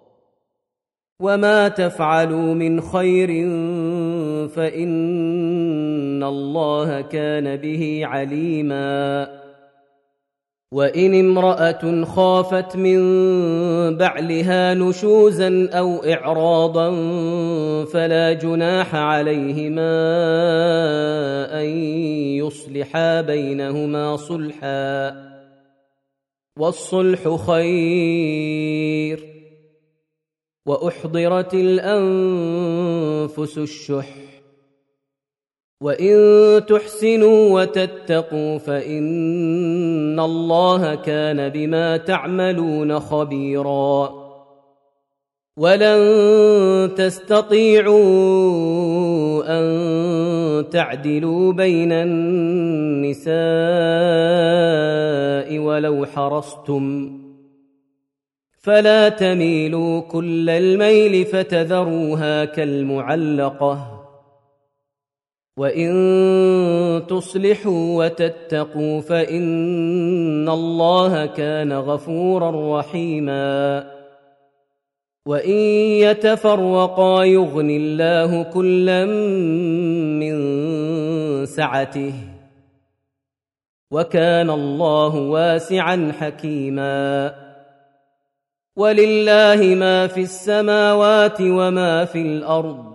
وما تفعلوا من خير فإن الله كان به عليما وإن امرأة خافت من بعلها نشوزا أو إعراضا فلا جناح عليهما أن يصلحا بينهما صلحا والصلح خير وأحضرت الأنفس الشح وإن تحسنوا وتتقوا فإن الله كان بما تعملون خبيرا ولن تستطيعوا أن تعدلوا بين النساء ولو حرصتم فلا تميلوا كل الميل فتذروها كالمعلقة وإن تصلحوا وتتقوا فإن الله كان غفورا رحيما وإن يتفرقا يغن الله كلا من سعته وكان الله واسعا حكيما ولله ما في السماوات وما في الأرض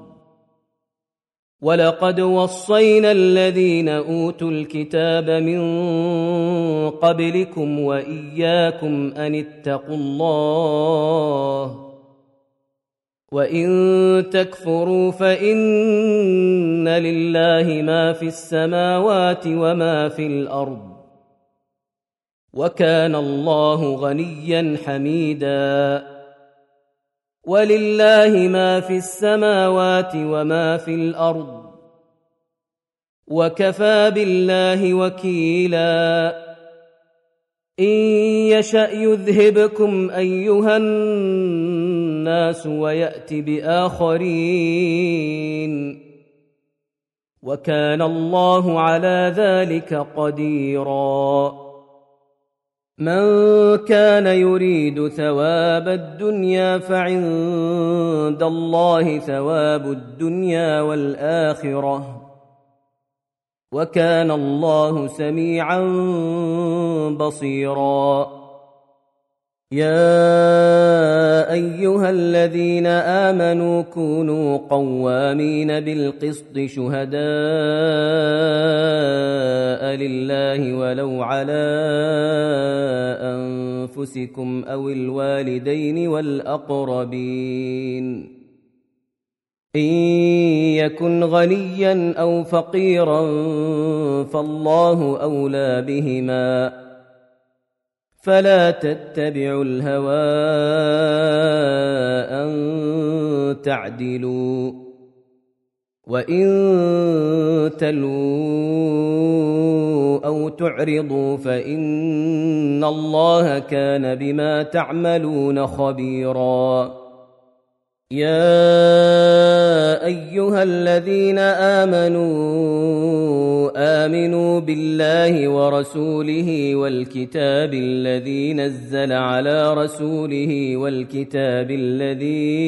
ولقد وصينا الذين أوتوا الكتاب من قبلكم وإياكم أن اتقوا الله وإن تكفروا فإن لله ما في السماوات وما في الأرض وكان الله غنيا حميدا ولله ما في السماوات وما في الأرض وكفى بالله وكيلا إن يشأ يذهبكم أيها الناس ويأت بآخرين وكان الله على ذلك قديرا من كان يريد ثواب الدنيا فعند الله ثواب الدنيا والآخرة وكان الله سميعا بصيرا يا أيها الذين آمنوا كونوا قوامين بالقسط شهداء لله ولو على أنفسكم أو الوالدين والأقربين إن يكن غنيا أو فقيرا فالله أولى بهما فلا تتبعوا الهوى أن تعدلوا وإن تلووا أو تعرضوا فإن الله كان بما تعملون خبيرا يا أيها الذين آمنوا آمنوا بالله ورسوله والكتاب الذي نزل على رسوله والكتاب الذي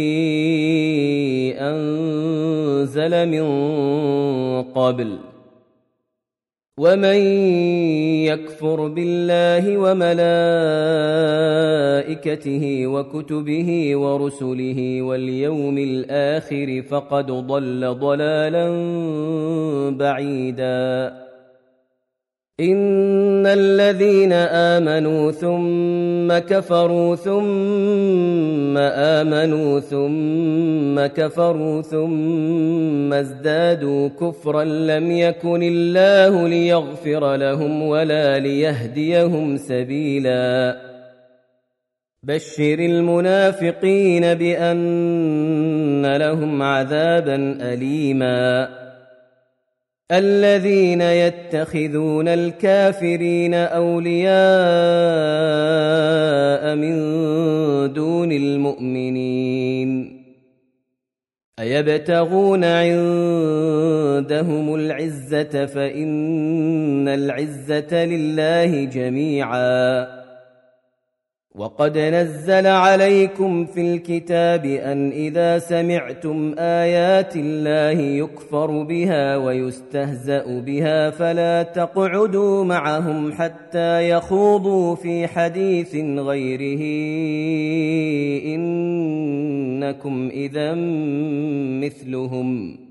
أنزل من قبل ومن يكفر بالله وملائكته وكتبه ورسله واليوم الآخر فقد ضل ضلالا بعيدا إن الذين آمنوا ثم كفروا ثم آمنوا ثم كفروا ثم ازدادوا كفرا لم يكن الله ليغفر لهم ولا ليهديهم سبيلا بشر المنافقين بأن لهم عذابا أليما الذين يتخذون الكافرين أولياء من دون المؤمنين أيبتغون عندهم العزة فإن العزة لله جميعا وقد نزل عليكم في الكتاب أن إذا سمعتم آيات الله يكفر بها ويستهزأ بها فلا تقعدوا معهم حتى يخوضوا في حديث غيره إنكم إذا مثلهم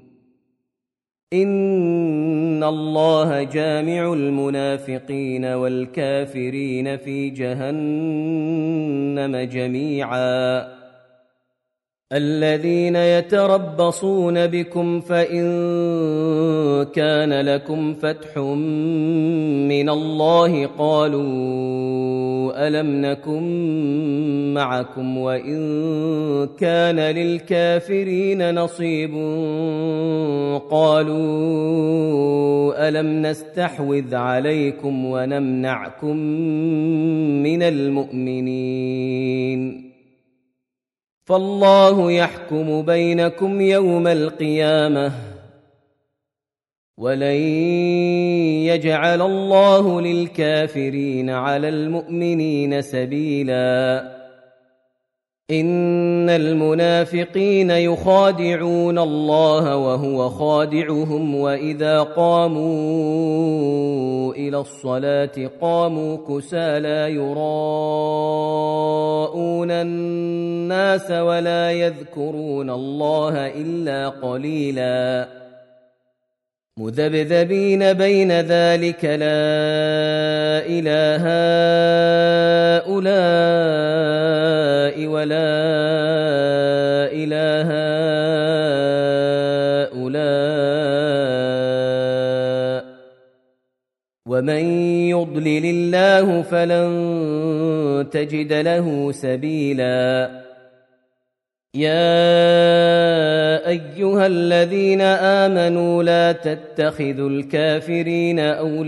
إن الله جامع المنافقين والكافرين في جهنم جميعا الذين يتربصون بكم فإن كان لكم فتح من الله قالوا ألم نكن معكم وإن كان للكافرين نصيب قالوا ألم نستحوذ عليكم ونمنعكم من المؤمنين فالله يحكم بينكم يوم القيامة ولن يجعل الله للكافرين على المؤمنين سبيلا إن المنافقين يخادعون الله وهو خادعهم وإذا قاموا إلى الصلاة قاموا كسالى يراءون الناس ولا يذكرون الله إلا قليلا مذبذبين بين ذلك لا إله هؤلاء ولا إله هؤلاء ومن يضلل الله فلن تجد له سبيلا يا أيها الذين آمنوا لا تتخذوا الكافرين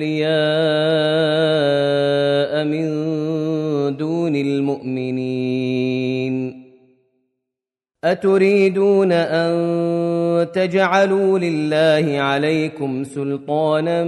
أولياء من دون المؤمنين أتريدون أن تجعلوا لله عليكم سلطانا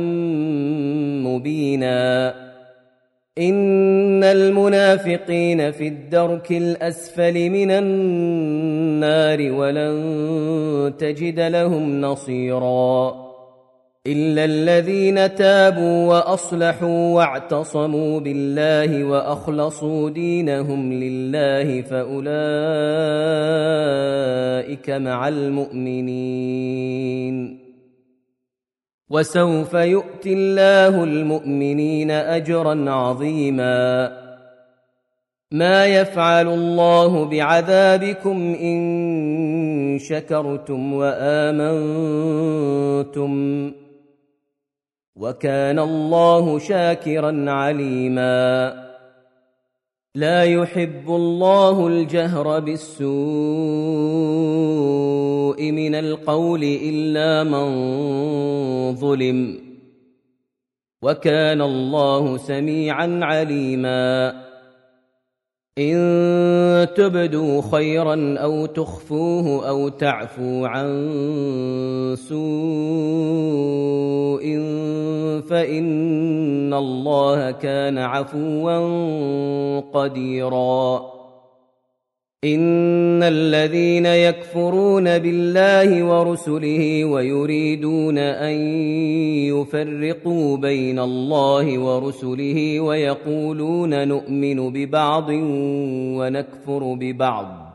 مبينا إن المنافقين في الدرك الأسفل من النار ولن تجد لهم نصيرا إلا الذين تابوا وأصلحوا واعتصموا بالله وأخلصوا دينهم لله فأولئك مع المؤمنين وسوف يؤتي الله المؤمنين أجرا عظيما ما يفعل الله بعذابكم إن شكرتم وآمنتم وكان الله شاكرا عليما لا يحب الله الجهر بالسوء من القول إلا من ظلم وكان الله سميعا عليما إن تبدوا خيرا أو تخفوه أو تعفوا عن سوء فإن الله كان عفوا قديرا إن الذين يكفرون بالله ورسله ويريدون أن يفرقوا بين الله ورسله ويقولون نؤمن ببعض ونكفر ببعض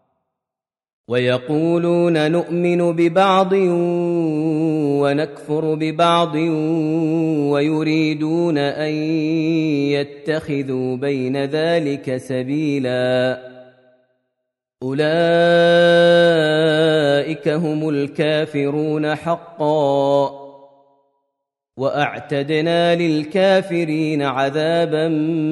ويقولون نؤمن ببعض ونكفر ببعض ويريدون أن يتخذوا بين ذلك سبيلا أولئك هم الكافرون حقا وأعتدنا للكافرين عذابا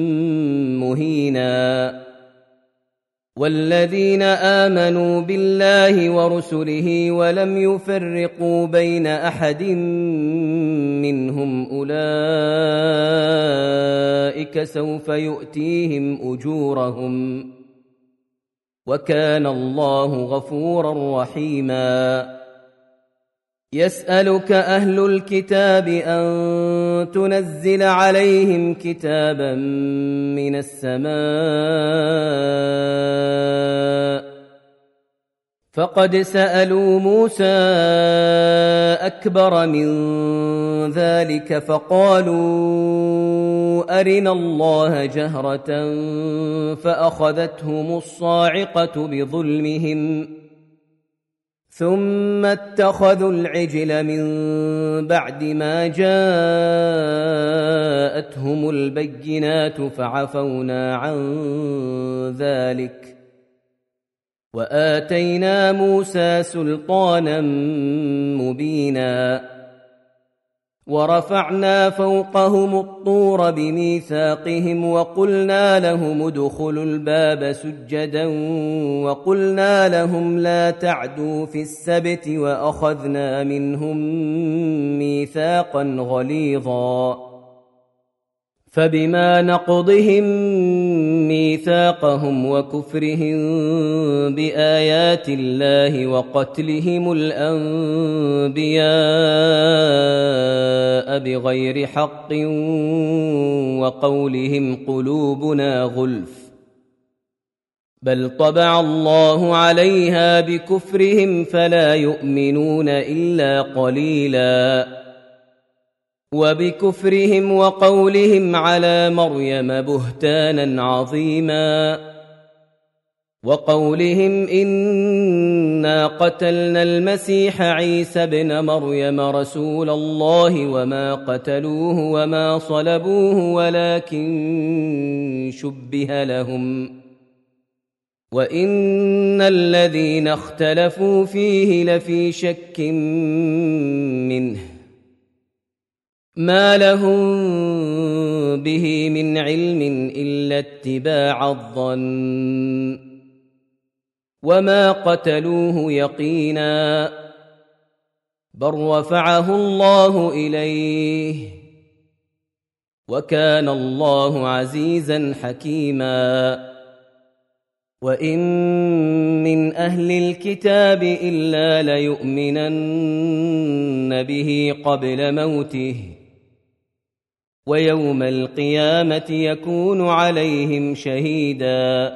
مهينا والذين آمنوا بالله ورسله ولم يفرقوا بين أحد منهم أولئك سوف يؤتيهم أجورهم وكان الله غفورا رحيما يسألك أهل الكتاب أن تنزل عليهم كتابا من السماء فقد سألوا موسى أكبر من ذلك فقالوا أرنا الله جهرة فأخذتهم الصاعقة بظلمهم ثم اتخذوا العجل من بعد ما جاءتهم البينات فعفونا عن ذلك وآتينا موسى سلطانا مبينا ورفعنا فوقهم الطور بميثاقهم وقلنا لهم ادخلوا الباب سجدا وقلنا لهم لا تعدوا في السبت وأخذنا منهم ميثاقا غليظا فبما نقضهم ميثاقهم وكفرهم بآيات الله وقتلهم الأنبياء بغير حق وقولهم قلوبنا غلف بل طبع الله عليها بكفرهم فلا يؤمنون إلا قليلا وبكفرهم وقولهم على مريم بهتانا عظيما وقولهم إنا قتلنا المسيح عيسى ابن مريم رسول الله وما قتلوه وما صلبوه ولكن شبه لهم وإن الذين اختلفوا فيه لفي شك منه ما لهم به من علم إلا اتباع الظن وما قتلوه يقينا بل رفعه الله إليه وكان الله عزيزا حكيما وإن من أهل الكتاب إلا ليؤمنن به قبل موته ويوم القيامة يكون عليهم شهيدا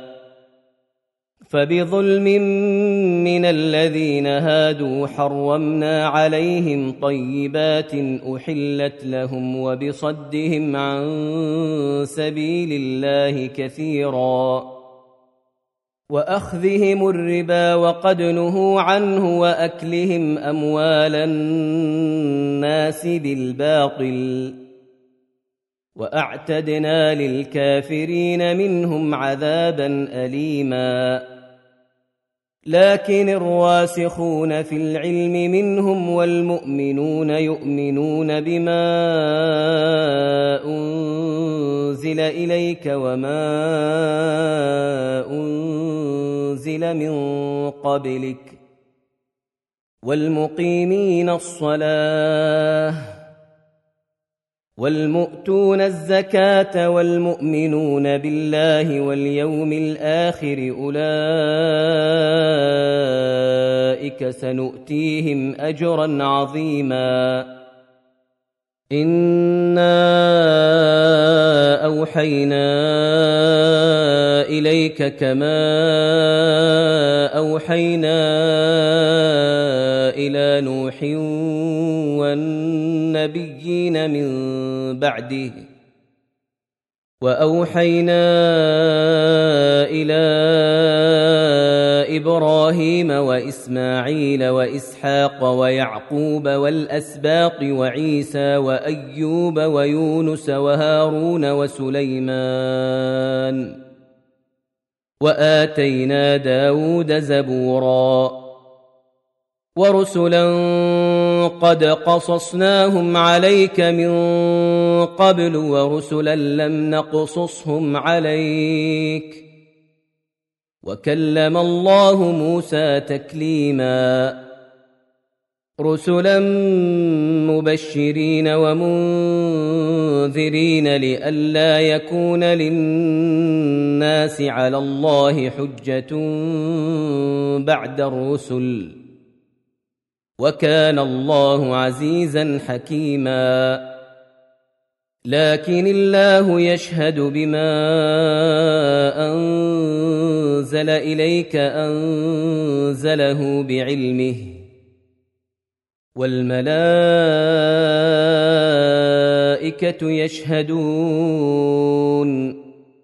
فبظلم من الذين هادوا حرمنا عليهم طيبات أحلت لهم وبصدهم عن سبيل الله كثيرا وأخذهم الربا وقد نهوا عنه وأكلهم أموال الناس بالباطل وأعتدنا للكافرين منهم عذابا أليما لكن الراسخون في العلم منهم والمؤمنون يؤمنون بما أنزل إليك وما أنزل من قبلك والمقيمين الصلاة والمؤتون الزكاة والمؤمنون بالله واليوم الآخر أولئك سنؤتيهم أجرا عظيما إنا أوحينا إليك كما أوحينا إلى نوح والنبيين من بعده وأوحينا إلى إبراهيم وإسماعيل وإسحاق ويعقوب والأسباط وعيسى وأيوب ويونس وهارون وسليمان وآتينا داود زبورا ورسلا قد قصصناهم عليك من قبل ورسلا لم نقصصهم عليك وكلم الله موسى تكليما رسلا مبشرين ومنذرين لئلا يكون للناس على الله حجة بعد الرسل وكان الله عزيزا حكيما لكن الله يشهد بما أنزل إليك أنزله بعلمه والملائكة يشهدون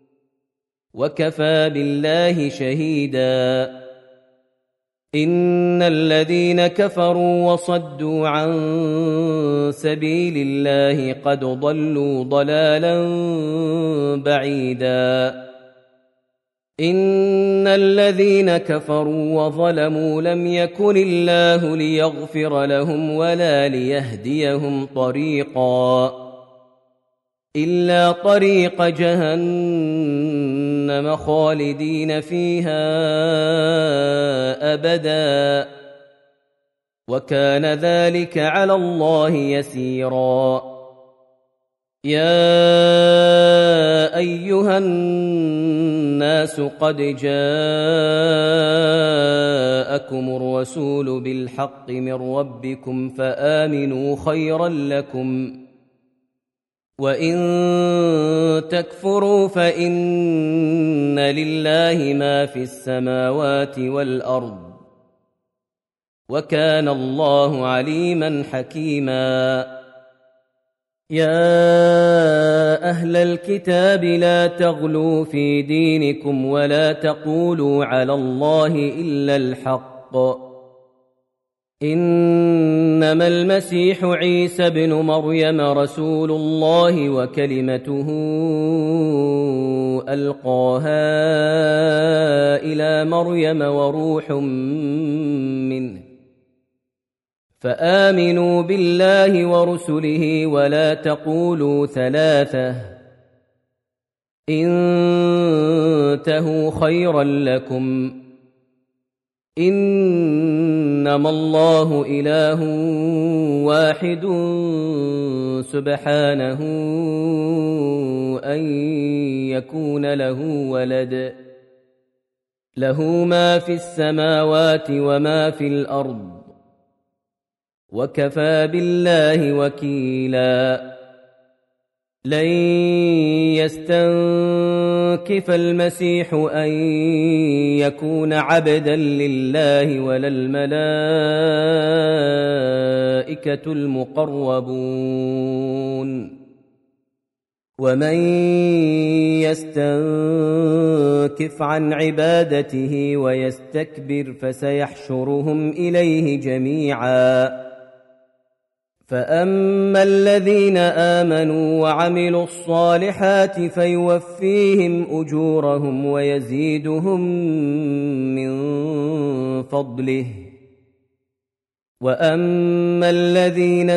وكفى بالله شهيدا إن الذين كفروا وصدوا عن سبيل الله قد ضلوا ضلالا بعيدا إن الذين كفروا وظلموا لم يكن الله ليغفر لهم ولا ليهديهم طريقا إلا طريق جهنم خالدين فيها أبدا وكان ذلك على الله يسيرا يا أيها الناس قد جاءكم الرسول بالحق من ربكم فآمنوا خيرا لكم وإن تكفروا فإن لله ما في السماوات والأرض وكان الله عليما حكيما يا أهل الكتاب لا تغلوا في دينكم ولا تقولوا على الله إلا الحق إنما المسيح عيسى بن مريم رسول الله وكلمته ألقاها إلى مريم وروح منه فآمنوا بالله ورسله ولا تقولوا ثلاثة انتهوا خيرا لكم إنما الله إله واحد سبحانه أن يكون له ولد له ما في السماوات وما في الأرض وكفى بالله وكيلا لن يستنكف المسيح أن يكون عبدا لله ولا الملائكة المقربون ومن يستنكف عن عبادته ويستكبر فسيحشرهم إليه جميعا فأما الذين آمنوا وعملوا الصالحات فيوفيهم أجورهم ويزيدهم من فضله، وأما الذين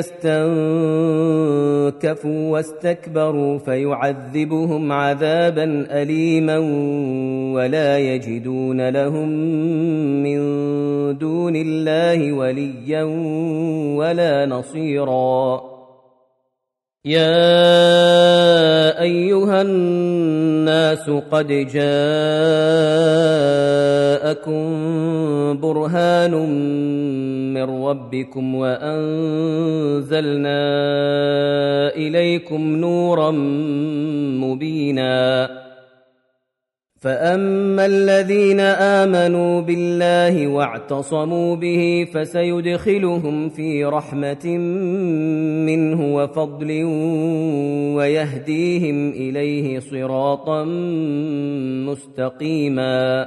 استنكفوا واستكبروا فيعذبهم عذابا أليما ولا يجدون لهم من دون الله وليا ولا نصيرا. يا أيها الناس قد جاءكم برهان من ربكم وأنزلنا إليكم نورا مبينا. فأما الذين آمنوا بالله واعتصموا به فسيدخلهم في رحمة منه وفضل ويهديهم إليه صراطا مستقيما.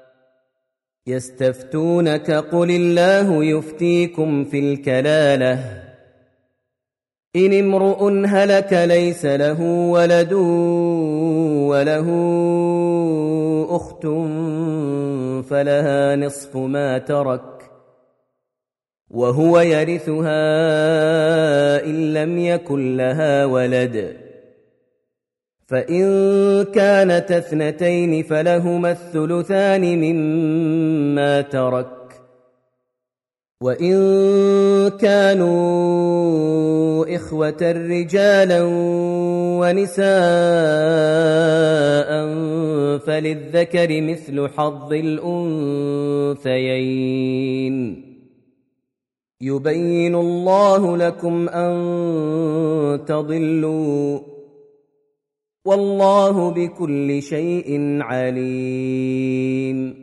يستفتونك قل الله يفتيكم في الكلالة إن امرؤ هلك ليس له ولد وله أخت فلها نصف ما ترك وهو يرثها إن لم يكن لها ولد، فإن كانت اثنتين فلهما الثلثان مما ترك، وإن كانوا إخوة رجالا ونساء فللذكر مثل حظ الأنثيين. يبين الله لكم أن تضلوا والله بكل شيء عليم.